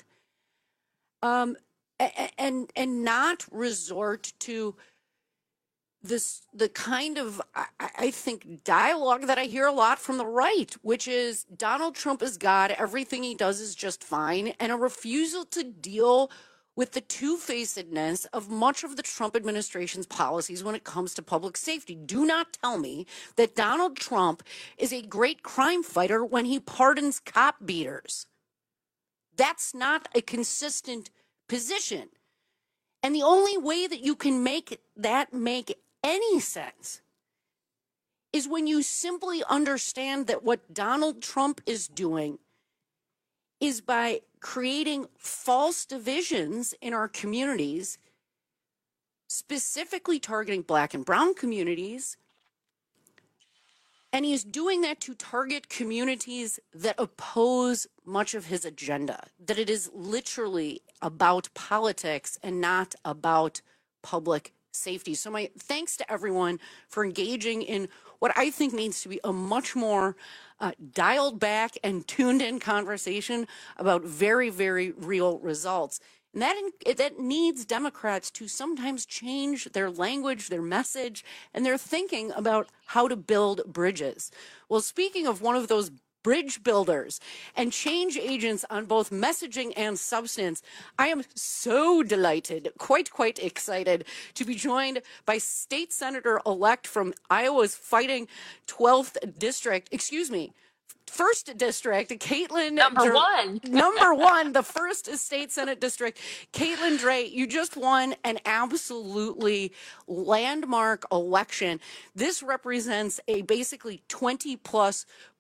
Speaker 27: And not resort to the kind of, I think, dialogue that I hear a lot from the right, which is Donald Trump is God, everything he does is just fine, and a refusal to deal with the two-facedness of much of the Trump administration's policies when it comes to public safety. Do not tell me that Donald Trump is a great crime fighter when he pardons cop beaters. That's not a consistent position. And the only way that you can make that make any sense is when you simply understand that what Donald Trump is doing is by creating false divisions in our communities, specifically targeting Black and brown communities. And he's doing that to target communities that oppose much of his agenda, that it is literally about politics and not about public safety. So my thanks to everyone for engaging in what I think needs to be a much more dialed back and tuned in conversation about very, very real results. And that needs Democrats to sometimes change their language, their message, and their thinking about how to build bridges. Well, speaking of one of those bridge builders and change agents on both messaging and substance, I am so delighted, quite excited to be joined by State Senator-elect from Iowa's fighting 12th District, First District, Caitlin.
Speaker 17: Number one,
Speaker 27: the First State Senate District. Caitlin Dray, you just won an absolutely landmark election. This represents a basically 20-plus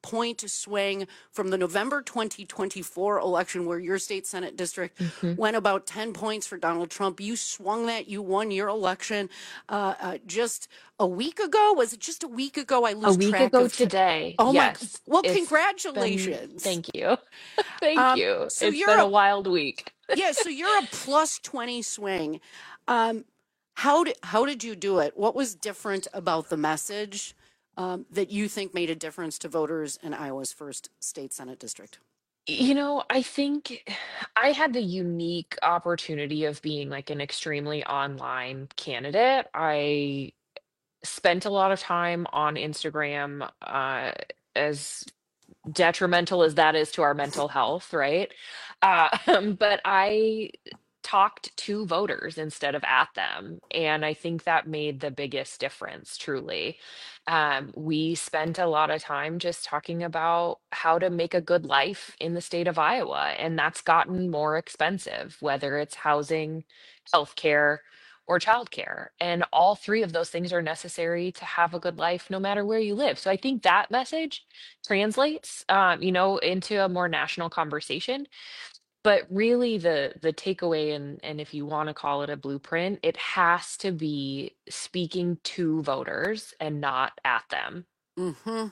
Speaker 27: point swing from the November 2024 election where your state Senate district went about 10 points for Donald Trump. You swung that. You won your election just a week ago. Was it just a week ago? I lose track.
Speaker 5: A week ago today.
Speaker 27: Oh
Speaker 5: yes.
Speaker 27: my! Well,
Speaker 5: It's
Speaker 27: congratulations.
Speaker 5: Thank you. Thank you.
Speaker 27: So
Speaker 5: It's
Speaker 27: you're
Speaker 5: been a wild week.
Speaker 27: yeah. So you're a plus 20 swing. How did you do it? What was different about the message that you think made a difference to voters in Iowa's first state Senate district?
Speaker 5: I think I had the unique opportunity of being like an extremely online candidate. I spent a lot of time on Instagram, as detrimental as that is to our mental health, right? But I talked to voters instead of at them. And I think that made the biggest difference, truly. We spent a lot of time just talking about how to make a good life in the state of Iowa. And that's gotten more expensive, whether it's housing, healthcare, or childcare. And all three of those things are necessary to have a good life no matter where you live. So I think that message translates, into a more national conversation. But really the takeaway, and if you want to call it a blueprint, it has to be speaking to voters and not at them.
Speaker 27: Mm-hmm.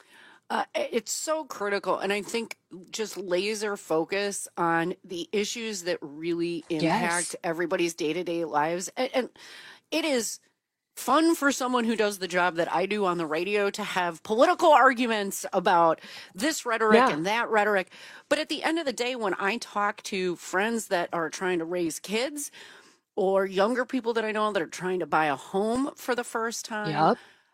Speaker 27: It's so critical. And I think just laser focus on the issues that really impact everybody's day-to-day lives. And it is fun for someone who does the job that I do on the radio to have political arguments about this rhetoric and that rhetoric. But at the end of the day, when I talk to friends that are trying to raise kids or younger people that I know that are trying to buy a home for the first time,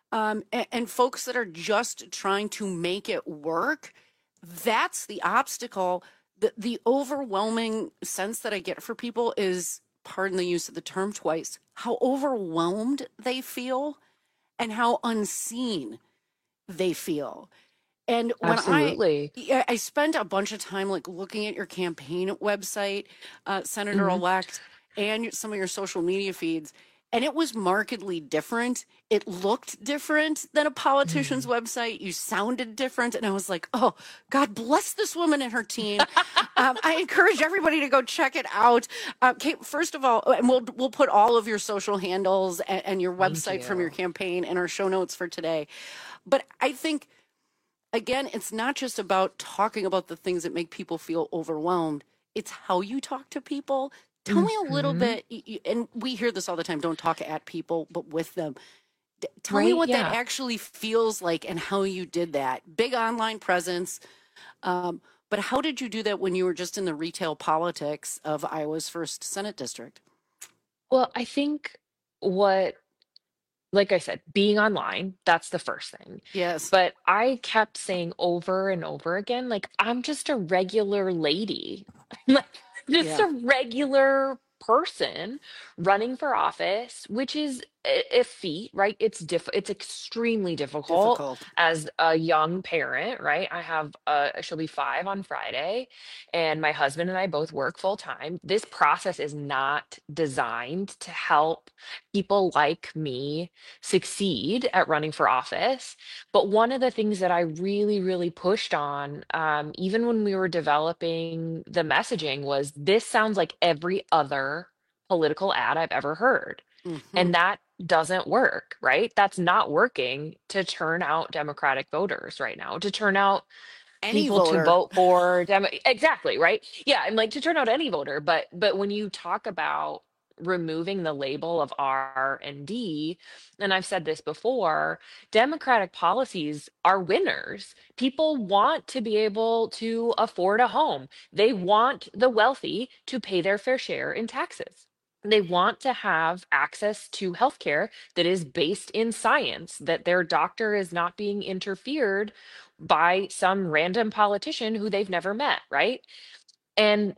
Speaker 27: and folks that are just trying to make it work, that's the obstacle. The overwhelming sense that I get for people is, pardon the use of the term twice, how overwhelmed they feel and how unseen they feel. And when I spent a bunch of time looking at your campaign website, Senator-elect, and some of your social media feeds, and it was markedly different. It looked different than a politician's website. You sounded different. And I was like, oh, God bless this woman and her team. I encourage everybody to go check it out. Kate, first of all, and we'll put all of your social handles and your website from your campaign in our show notes for today. But I think, again, it's not just about talking about the things that make people feel overwhelmed. It's how you talk to people. Tell me a little bit, and we hear this all the time, don't talk at people, but with them. Tell me what that actually feels like and how you did that. Big online presence, but how did you do that when you were just in the retail politics of Iowa's first Senate district?
Speaker 5: Well, I think like I said, being online, that's the first thing.
Speaker 27: Yes.
Speaker 5: But I kept saying over and over again, I'm just a regular lady. Just a regular person running for office, which is a feat, right? It's extremely difficult as a young parent, right? I have she'll be 5 on Friday, and my husband and I both work full time. This process is not designed to help people like me succeed at running for office. But one of the things that I really, really pushed on, even when we were developing the messaging, was this sounds like every other political ad I've ever heard. And that doesn't work, right? That's not working to turn out Democratic voters right now, to turn out people to vote for exactly, right? Yeah, I'm to turn out any voter, but when you talk about removing the label of R and D, and I've said this before, Democratic policies are winners. People want to be able to afford a home. They want the wealthy to pay their fair share in taxes. They want to have access to healthcare that is based in science, that their doctor is not being interfered by some random politician who they've never met, right? And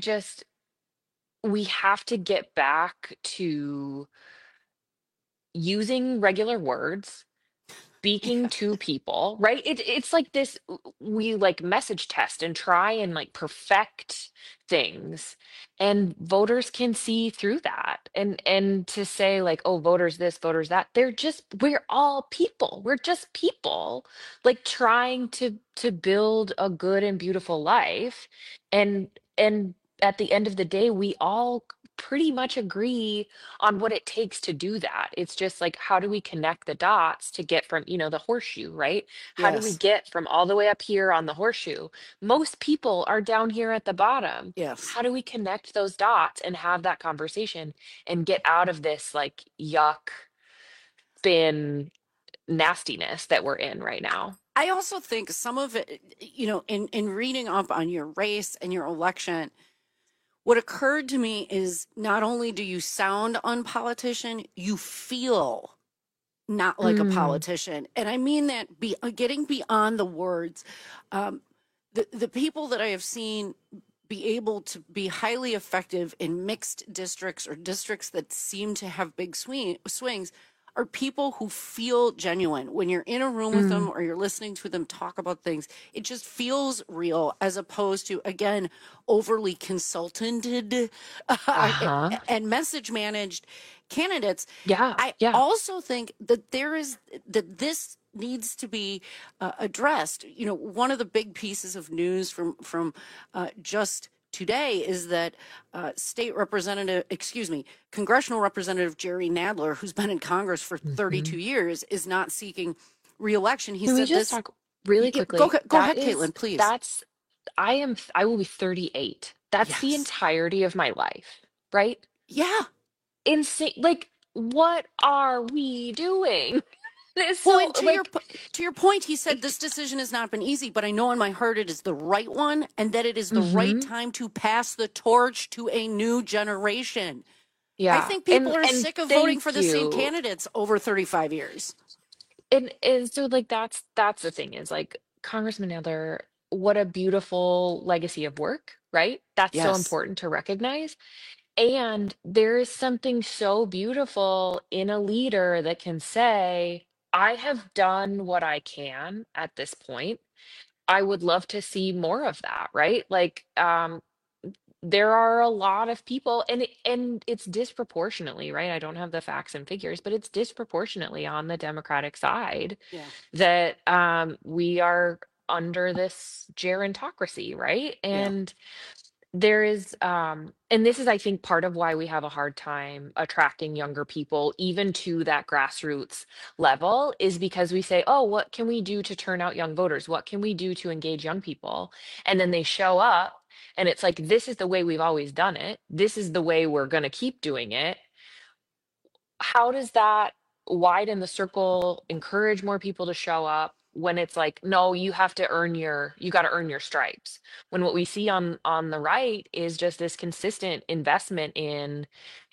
Speaker 5: we have to get back to using regular words speaking to people, right? It's like this, we like message test and try and like perfect things, and voters can see through that. And to say like, oh, voters this, voters that, we're all people. We're just people like trying to build a good and beautiful life. And at the end of the day, we all pretty much agree on what it takes to do that. It's just like, how do we connect the dots to get from, the horseshoe, right? How do we
Speaker 27: Yes.
Speaker 5: get from all the way up here on the horseshoe? Most people are down here at the bottom.
Speaker 27: Yes.
Speaker 5: How do we connect those dots and have that conversation and get out of this like yuck, thin nastiness that we're in right now?
Speaker 27: I also think some of it, in reading up on your race and your election, what occurred to me is not only do you sound unpolitician, you feel not like a politician. And I mean that getting beyond the words. The people that I have seen be able to be highly effective in mixed districts or districts that seem to have big swings are people who feel genuine. When you're in a room with them or you're listening to them talk about things, it just feels real, as opposed to, again, overly consultanted and message managed candidates. I also think that this needs to be addressed. One of the big pieces of news from just today is that Congressional Representative Jerry Nadler, who's been in Congress for 32 years, is not seeking re-election. He
Speaker 5: Can
Speaker 27: said
Speaker 5: we just talk really quickly?
Speaker 27: Go ahead, Caitlin, please.
Speaker 5: I will be 38. That's the entirety of my life, right?
Speaker 27: Yeah.
Speaker 5: Insane. Like, what are we doing?
Speaker 27: To your point, he said this decision has not been easy, but I know in my heart it is the right one, and that it is the right time to pass the torch to a new generation.
Speaker 5: Yeah,
Speaker 27: I think people are sick of voting for the same candidates over 35 years.
Speaker 5: And so like that's the thing, is like, Congressman Nadler, what a beautiful legacy of work, right? That's so important to recognize. And there is something so beautiful in a leader that can say, I have done what I can at this point. I would love to see more of that, right? Like, there are a lot of people, and it's disproportionately, right? I don't have the facts and figures, but it's disproportionately on the Democratic side that we are under this gerontocracy, right? And there is, and this is, I think, part of why we have a hard time attracting younger people, even to that grassroots level, is because we say, oh, what can we do to turn out young voters? What can we do to engage young people? And then they show up, and it's like, this is the way we've always done it. This is the way we're going to keep doing it. How does that widen the circle, encourage more people to show up, when it's like, no, you got to earn your stripes? When what we see on the right is just this consistent investment in,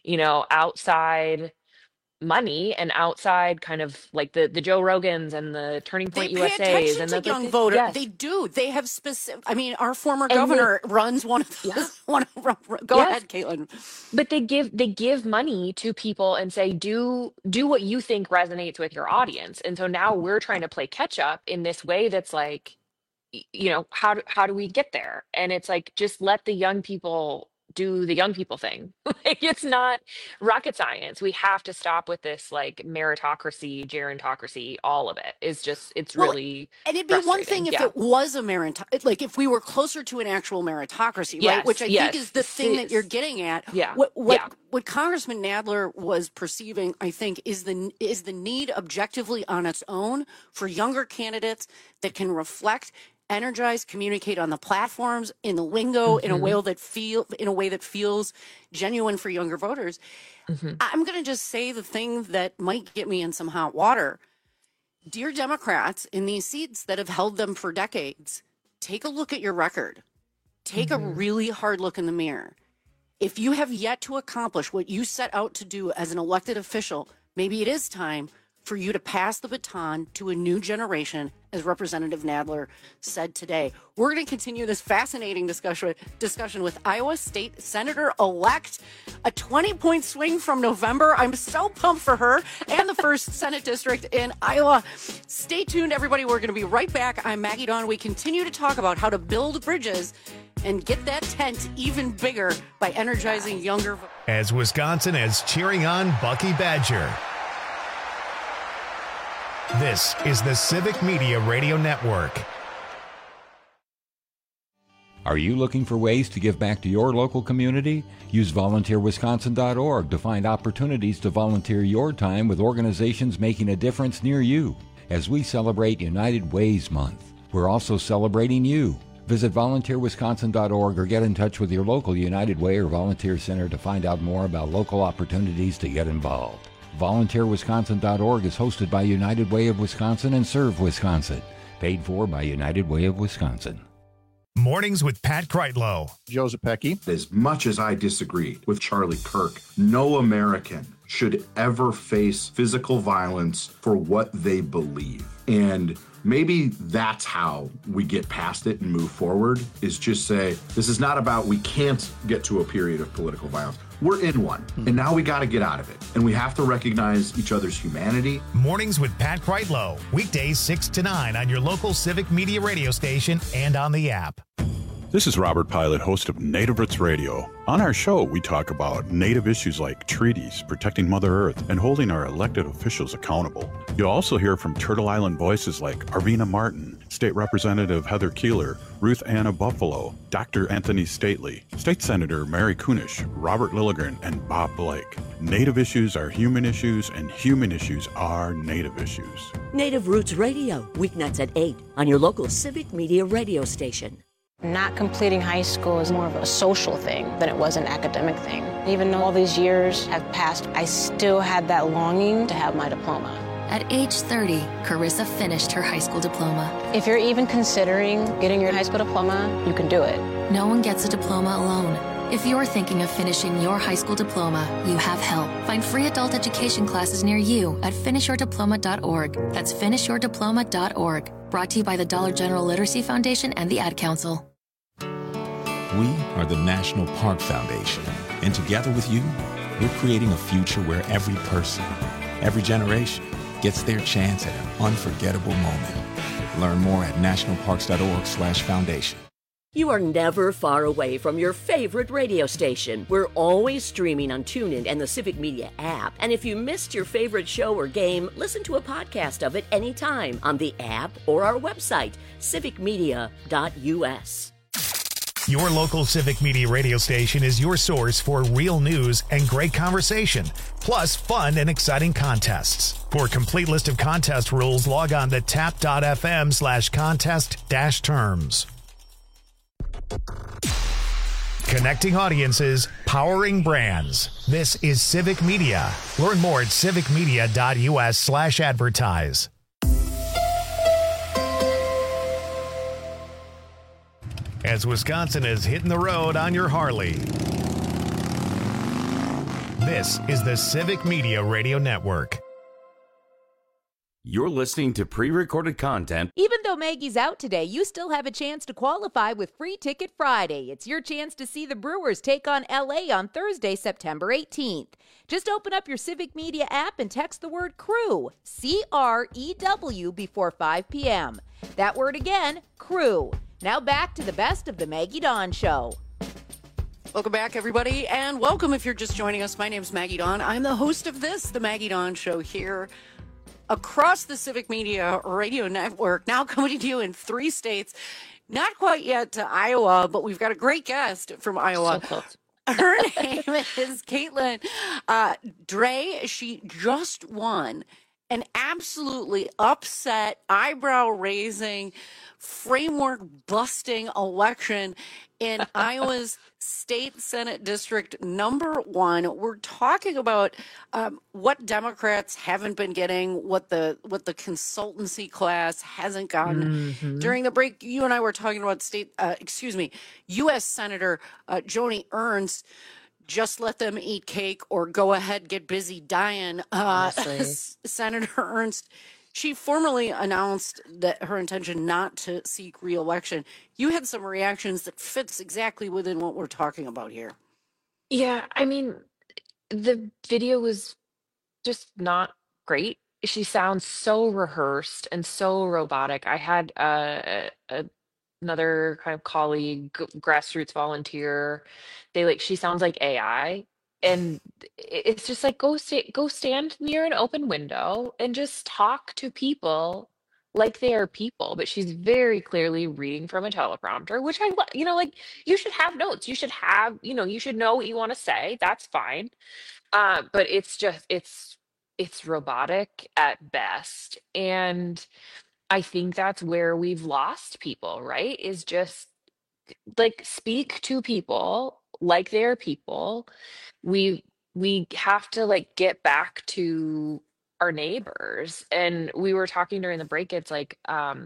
Speaker 5: outside money and outside kind of like the Joe Rogans and the Turning Point USAs and
Speaker 27: the young voter. They do. They have specific. I mean, our former governor runs one of those. Go ahead, Caitlin.
Speaker 5: But they give money to people and say, do what you think resonates with your audience. And so now we're trying to play catch up in this way that's like, how do we get there? And it's like, just let the young people do the young people thing. Like, it's not rocket science. We have to stop with this like meritocracy, gerontocracy. All of it is just, really.
Speaker 27: And it'd be one thing if it was a like if we were closer to an actual meritocracy, right? Which I think is the thing that you're getting at. What Congressman Nadler was perceiving, I think, is the need objectively on its own for younger candidates that can reflect, energize, communicate on the platforms, in the lingo, in a way that feels genuine for younger voters. I'm going to just say the thing that might get me in some hot water. Dear Democrats in these seats that have held them for decades, take a look at your record. Take a really hard look in the mirror. If you have yet to accomplish what you set out to do as an elected official, maybe it is time for you to pass the baton to a new generation, as Representative Nadler said today. We're going to continue this fascinating discussion with Iowa State Senator-elect, a 20-point swing from November. I'm so pumped for her and the 1st Senate District in Iowa. Stay tuned, everybody. We're going to be right back. I'm Maggie Dawn. We continue to talk about how to build bridges and get that tent even bigger by energizing younger.
Speaker 1: As Wisconsin is cheering on Bucky Badger. This is the Civic Media Radio Network.
Speaker 6: Are you looking for ways to give back to your local community? Use volunteerwisconsin.org to find opportunities to volunteer your time with organizations making a difference near you. As we celebrate United Ways Month, we're also celebrating you. Visit volunteerwisconsin.org or get in touch with your local United Way or volunteer center to find out more about local opportunities to get involved. VolunteerWisconsin.org is hosted by United Way of Wisconsin and Serve Wisconsin. Paid for by United Way of Wisconsin.
Speaker 1: Mornings with Pat Kreitlow.
Speaker 7: Joe Zepecki. As much as I disagree with Charlie Kirk, no American should ever face physical violence for what they believe. And maybe that's how we get past it and move forward, is just say, this is not about we can't get to a period of political violence. We're in one, and now we got to get out of it. And we have to recognize each other's humanity.
Speaker 1: Mornings with Pat Kreitlow. Weekdays 6 to 9 on your local Civic Media radio station and on the app.
Speaker 8: This is Robert Pilot, host of Native Roots Radio. On our show, we talk about Native issues like treaties, protecting Mother Earth, and holding our elected officials accountable. You'll also hear from Turtle Island voices like Arvina Martin, State Representative Heather Keeler, Ruth Anna Buffalo, Dr. Anthony Stately, State Senator Mary Kunish, Robert Lilligren, and Bob Blake. Native issues are human issues, and human issues are Native issues.
Speaker 17: Native Roots Radio, weeknights at 8 on your local Civic Media radio station.
Speaker 13: Not completing high school is more of a social thing than it was an academic thing. Even though all these years have passed, I still had that longing to have my diploma.
Speaker 19: At age 30, Carissa finished her high school diploma.
Speaker 13: If you're even considering getting your high school diploma, you can do it.
Speaker 19: No one gets a diploma alone. If you're thinking of finishing your high school diploma, you have help. Find free adult education classes near you at finishyourdiploma.org. That's finishyourdiploma.org. Brought to you by the Dollar General Literacy Foundation and the Ad Council.
Speaker 21: We are the National Park Foundation, and together with you, we're creating a future where every person, every generation, gets their chance at an unforgettable moment. Learn more at nationalparks.org/foundation.
Speaker 17: You are never far away from your favorite radio station. We're always streaming on TuneIn and the Civic Media app. And if you missed your favorite show or game, listen to a podcast of it anytime on the app or our website, civicmedia.us.
Speaker 1: Your local Civic Media radio station is your source for real news and great conversation, plus fun and exciting contests. For a complete list of contest rules, log on to tap.fm/contest-terms. Connecting audiences, powering brands. This is Civic Media. Learn more at civicmedia.us/advertise. As Wisconsin is hitting the road on your Harley. This is the Civic Media Radio Network.
Speaker 24: You're listening to pre-recorded content.
Speaker 25: Even though Maggie's out today, you still have a chance to qualify with Free Ticket Friday. It's your chance to see the Brewers take on LA on Thursday, September 18th. Just open up your Civic Media app and text the word CREW, CREW, before 5 p.m. That word again, CREW. Now back to the best of the Maggie Dawn Show.
Speaker 27: Welcome back, everybody, and welcome if you're just joining us. My name's Maggie Dawn. I'm the host of this, the Maggie Dawn Show, here across the Civic Media Radio Network, now coming to you in 3 states. Not quite yet to Iowa, but we've got a great guest from Iowa. So close. Her name is Caitlin Dray. She just won an absolutely upset, eyebrow-raising, framework-busting election in Iowa's State Senate District number 1. We're talking about what Democrats haven't been getting, what the consultancy class hasn't gotten. Mm-hmm. During the break, you and I were talking about U.S. Senator Joni Ernst just let them eat cake or go ahead, get busy dying. Senator Ernst, she formally announced that her intention not to seek re-election. You had some reactions that fits exactly within what we're talking about here.
Speaker 5: Yeah, I mean, the video was just not great. She sounds so rehearsed and so robotic. I had another kind of colleague, grassroots volunteer. She sounds like AI, and it's just like go stand near an open window and just talk to people like they are people. But she's very clearly reading from a teleprompter, which like you should have notes. You should have, you should know what you want to say. That's fine. But it's robotic at best. And I think that's where we've lost people, right? Is just like speak to people like they're people. We have to like get back to our neighbors. And we were talking during the break, it's like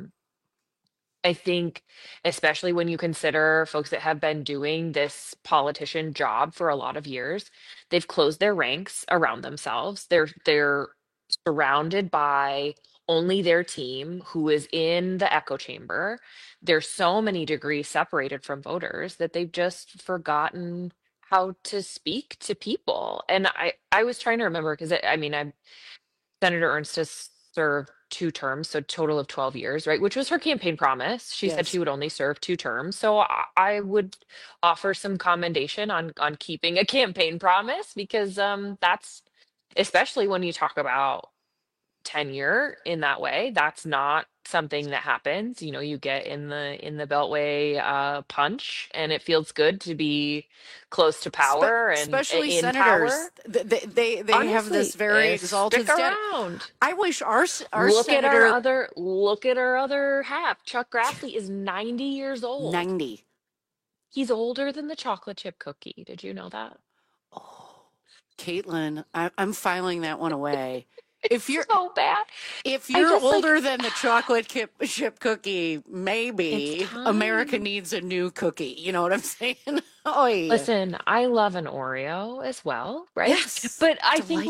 Speaker 5: I think, especially when you consider folks that have been doing this politician job for a lot of years, they've closed their ranks around themselves. They're surrounded by only their team who is in the echo chamber. There's so many degrees separated from voters that they've just forgotten how to speak to people. And I was trying to remember because Senator Ernst has served 2 terms, so total of 12 years, right? Which was her campaign promise. She said she would only serve 2 terms. So I would offer some commendation on keeping a campaign promise, because that's, especially when you talk about tenure in that way, that's not something that happens. You get in the beltway punch, and it feels good to be close to power, and
Speaker 27: especially
Speaker 5: in
Speaker 27: senators.
Speaker 5: power.
Speaker 27: They
Speaker 5: Honestly,
Speaker 27: have this very exalted
Speaker 5: stick
Speaker 27: status.
Speaker 5: around.
Speaker 27: I wish our
Speaker 5: look
Speaker 27: senator.
Speaker 5: at our other half. Chuck Grassley is 90 years old.
Speaker 27: 90.
Speaker 5: He's older than the chocolate chip cookie. Did you know that?
Speaker 27: Oh, Caitlin, I'm filing that one away. If you're
Speaker 5: so bad,
Speaker 27: if you're older than the chocolate chip cookie, maybe America needs a new cookie. You know what I'm saying? Oh, yeah.
Speaker 5: Listen, I love an Oreo as well, right?
Speaker 27: Yes,
Speaker 5: but I think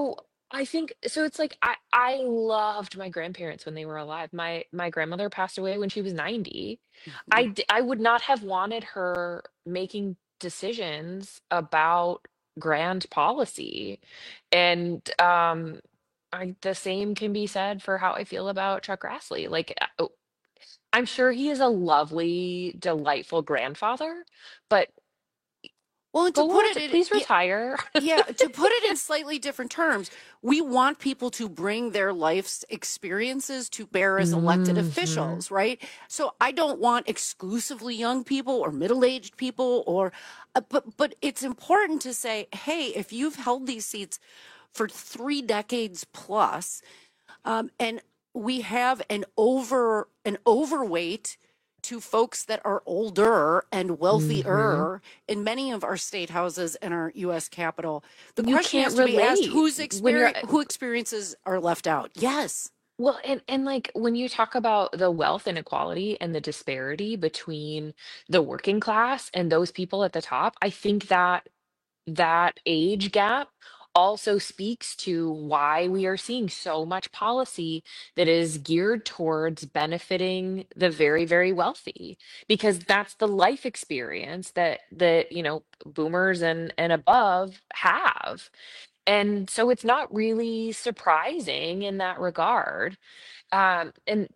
Speaker 5: it's like I loved my grandparents when they were alive. My grandmother passed away when she was 90.
Speaker 27: Mm-hmm.
Speaker 5: I would not have wanted her making decisions about grand policy, and the same can be said for how I feel about Chuck Grassley. Like, I'm sure he is a lovely, delightful grandfather, but please retire.
Speaker 27: To put it in slightly different terms, we want people to bring their life's experiences to bear as elected officials, right? So I don't want exclusively young people or middle-aged people, or but it's important to say, hey, if you've held these seats for 3 decades plus, and we have an overweight to folks that are older and wealthier in many of our state houses and our U.S. Capitol. The question has to be asked: who experiences are left out? Yes.
Speaker 5: Well, and like when you talk about the wealth inequality and the disparity between the working class and those people at the top, I think that age gap also speaks to why we are seeing so much policy that is geared towards benefiting the very, very wealthy, because that's the life experience that boomers and above have. And so it's not really surprising in that regard. And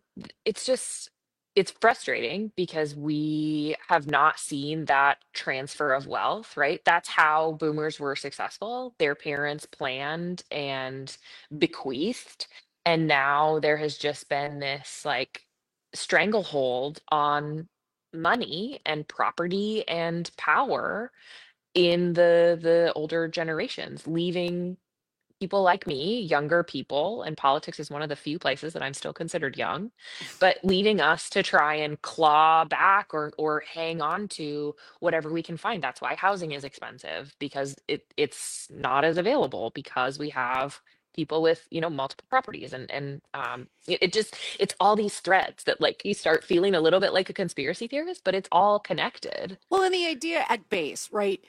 Speaker 5: it's frustrating because we have not seen that transfer of wealth, right? That's how boomers were successful. Their parents planned and bequeathed. And now there has just been this like stranglehold on money and property and power in the older generations, leaving people like me, younger people, and politics is one of the few places that I'm still considered young, but leaving us to try and claw back or hang on to whatever we can find. That's why housing is expensive, because it's not as available, because we have people with multiple properties, and it's all these threads that like you start feeling a little bit like a conspiracy theorist, but it's all connected.
Speaker 27: Well, and the idea at base, right?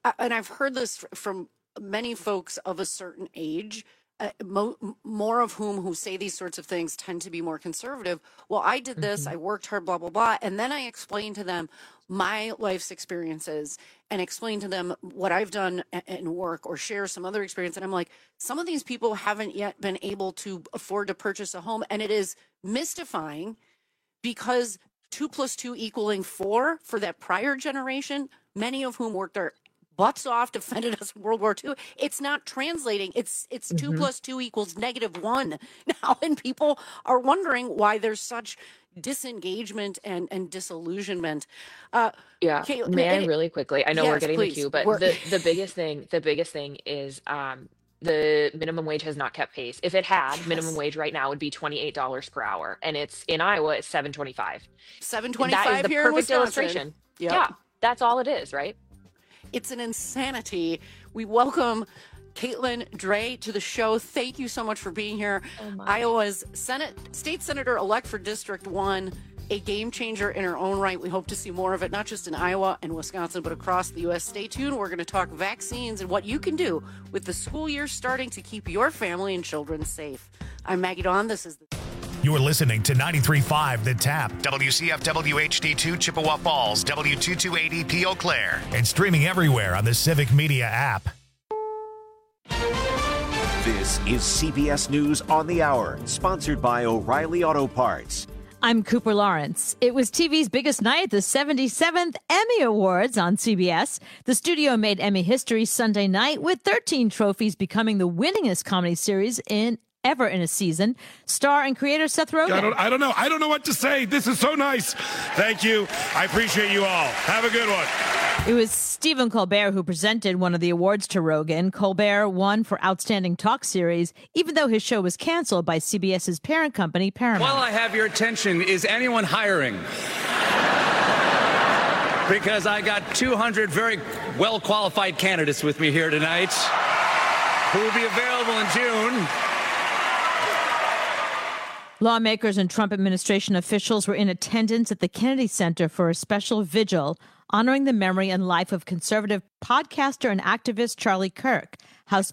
Speaker 27: and I've heard this from many folks of a certain age, more of who say these sorts of things tend to be more conservative. Well, I did this, I worked hard, blah, blah, blah. And then I explained to them my life's experiences and explain to them what I've done in work or share some other experience. And I'm like, some of these people haven't yet been able to afford to purchase a home. And it is mystifying because 2 + 2 = 4 for that prior generation, many of whom worked their butts off, defended us in World War II. It's not translating. It's 2 + 2 = -1 now. And people are wondering why there's such disengagement and disillusionment.
Speaker 5: Kate, may I really quickly? I know we're getting the queue, but the biggest thing is the minimum wage has not kept pace. If it had, minimum wage right now would be $28 per hour, and it's in Iowa it's $7.25.
Speaker 27: $7.25
Speaker 5: That is the
Speaker 27: here in
Speaker 5: perfect
Speaker 27: Wisconsin.
Speaker 5: illustration.
Speaker 27: Yep.
Speaker 5: Yeah, that's all it is, right?
Speaker 27: It's an insanity. We welcome Caitlin Dray to the show. Thank you so much for being here. Iowa's State Senator-elect for District 1, a game changer in her own right. We hope to see more of it, not just in Iowa and Wisconsin, but across the U.S. Stay tuned. We're going to talk vaccines and what you can do with the school year starting to keep your family and children safe. I'm Maggie Dawn. This is
Speaker 1: You're listening to 93.5 The Tap, WCFW HD2 Chippewa Falls, W2280 Eau Claire, and streaming everywhere on the Civic Media app.
Speaker 2: This is CBS News on the Hour, sponsored by O'Reilly Auto Parts.
Speaker 9: I'm Cooper Lawrence. It was TV's biggest night at the 77th Emmy Awards on CBS. The studio made Emmy history Sunday night with 13 trophies, becoming the winningest comedy series ever in a season. Star and creator Seth Rogen.
Speaker 10: I don't know. I don't know what to say. This is so nice. Thank you. I appreciate you all. Have a good one.
Speaker 9: It was Stephen Colbert who presented one of the awards to Rogen. Colbert won for Outstanding Talk Series, even though his show was canceled by CBS's parent company, Paramount.
Speaker 11: While I have your attention, is anyone hiring? Because I got 200 very well-qualified candidates with me here tonight who will be available in June.
Speaker 9: Lawmakers and Trump administration officials were in attendance at the Kennedy Center for a special vigil honoring the memory and life of conservative podcaster and activist Charlie Kirk. House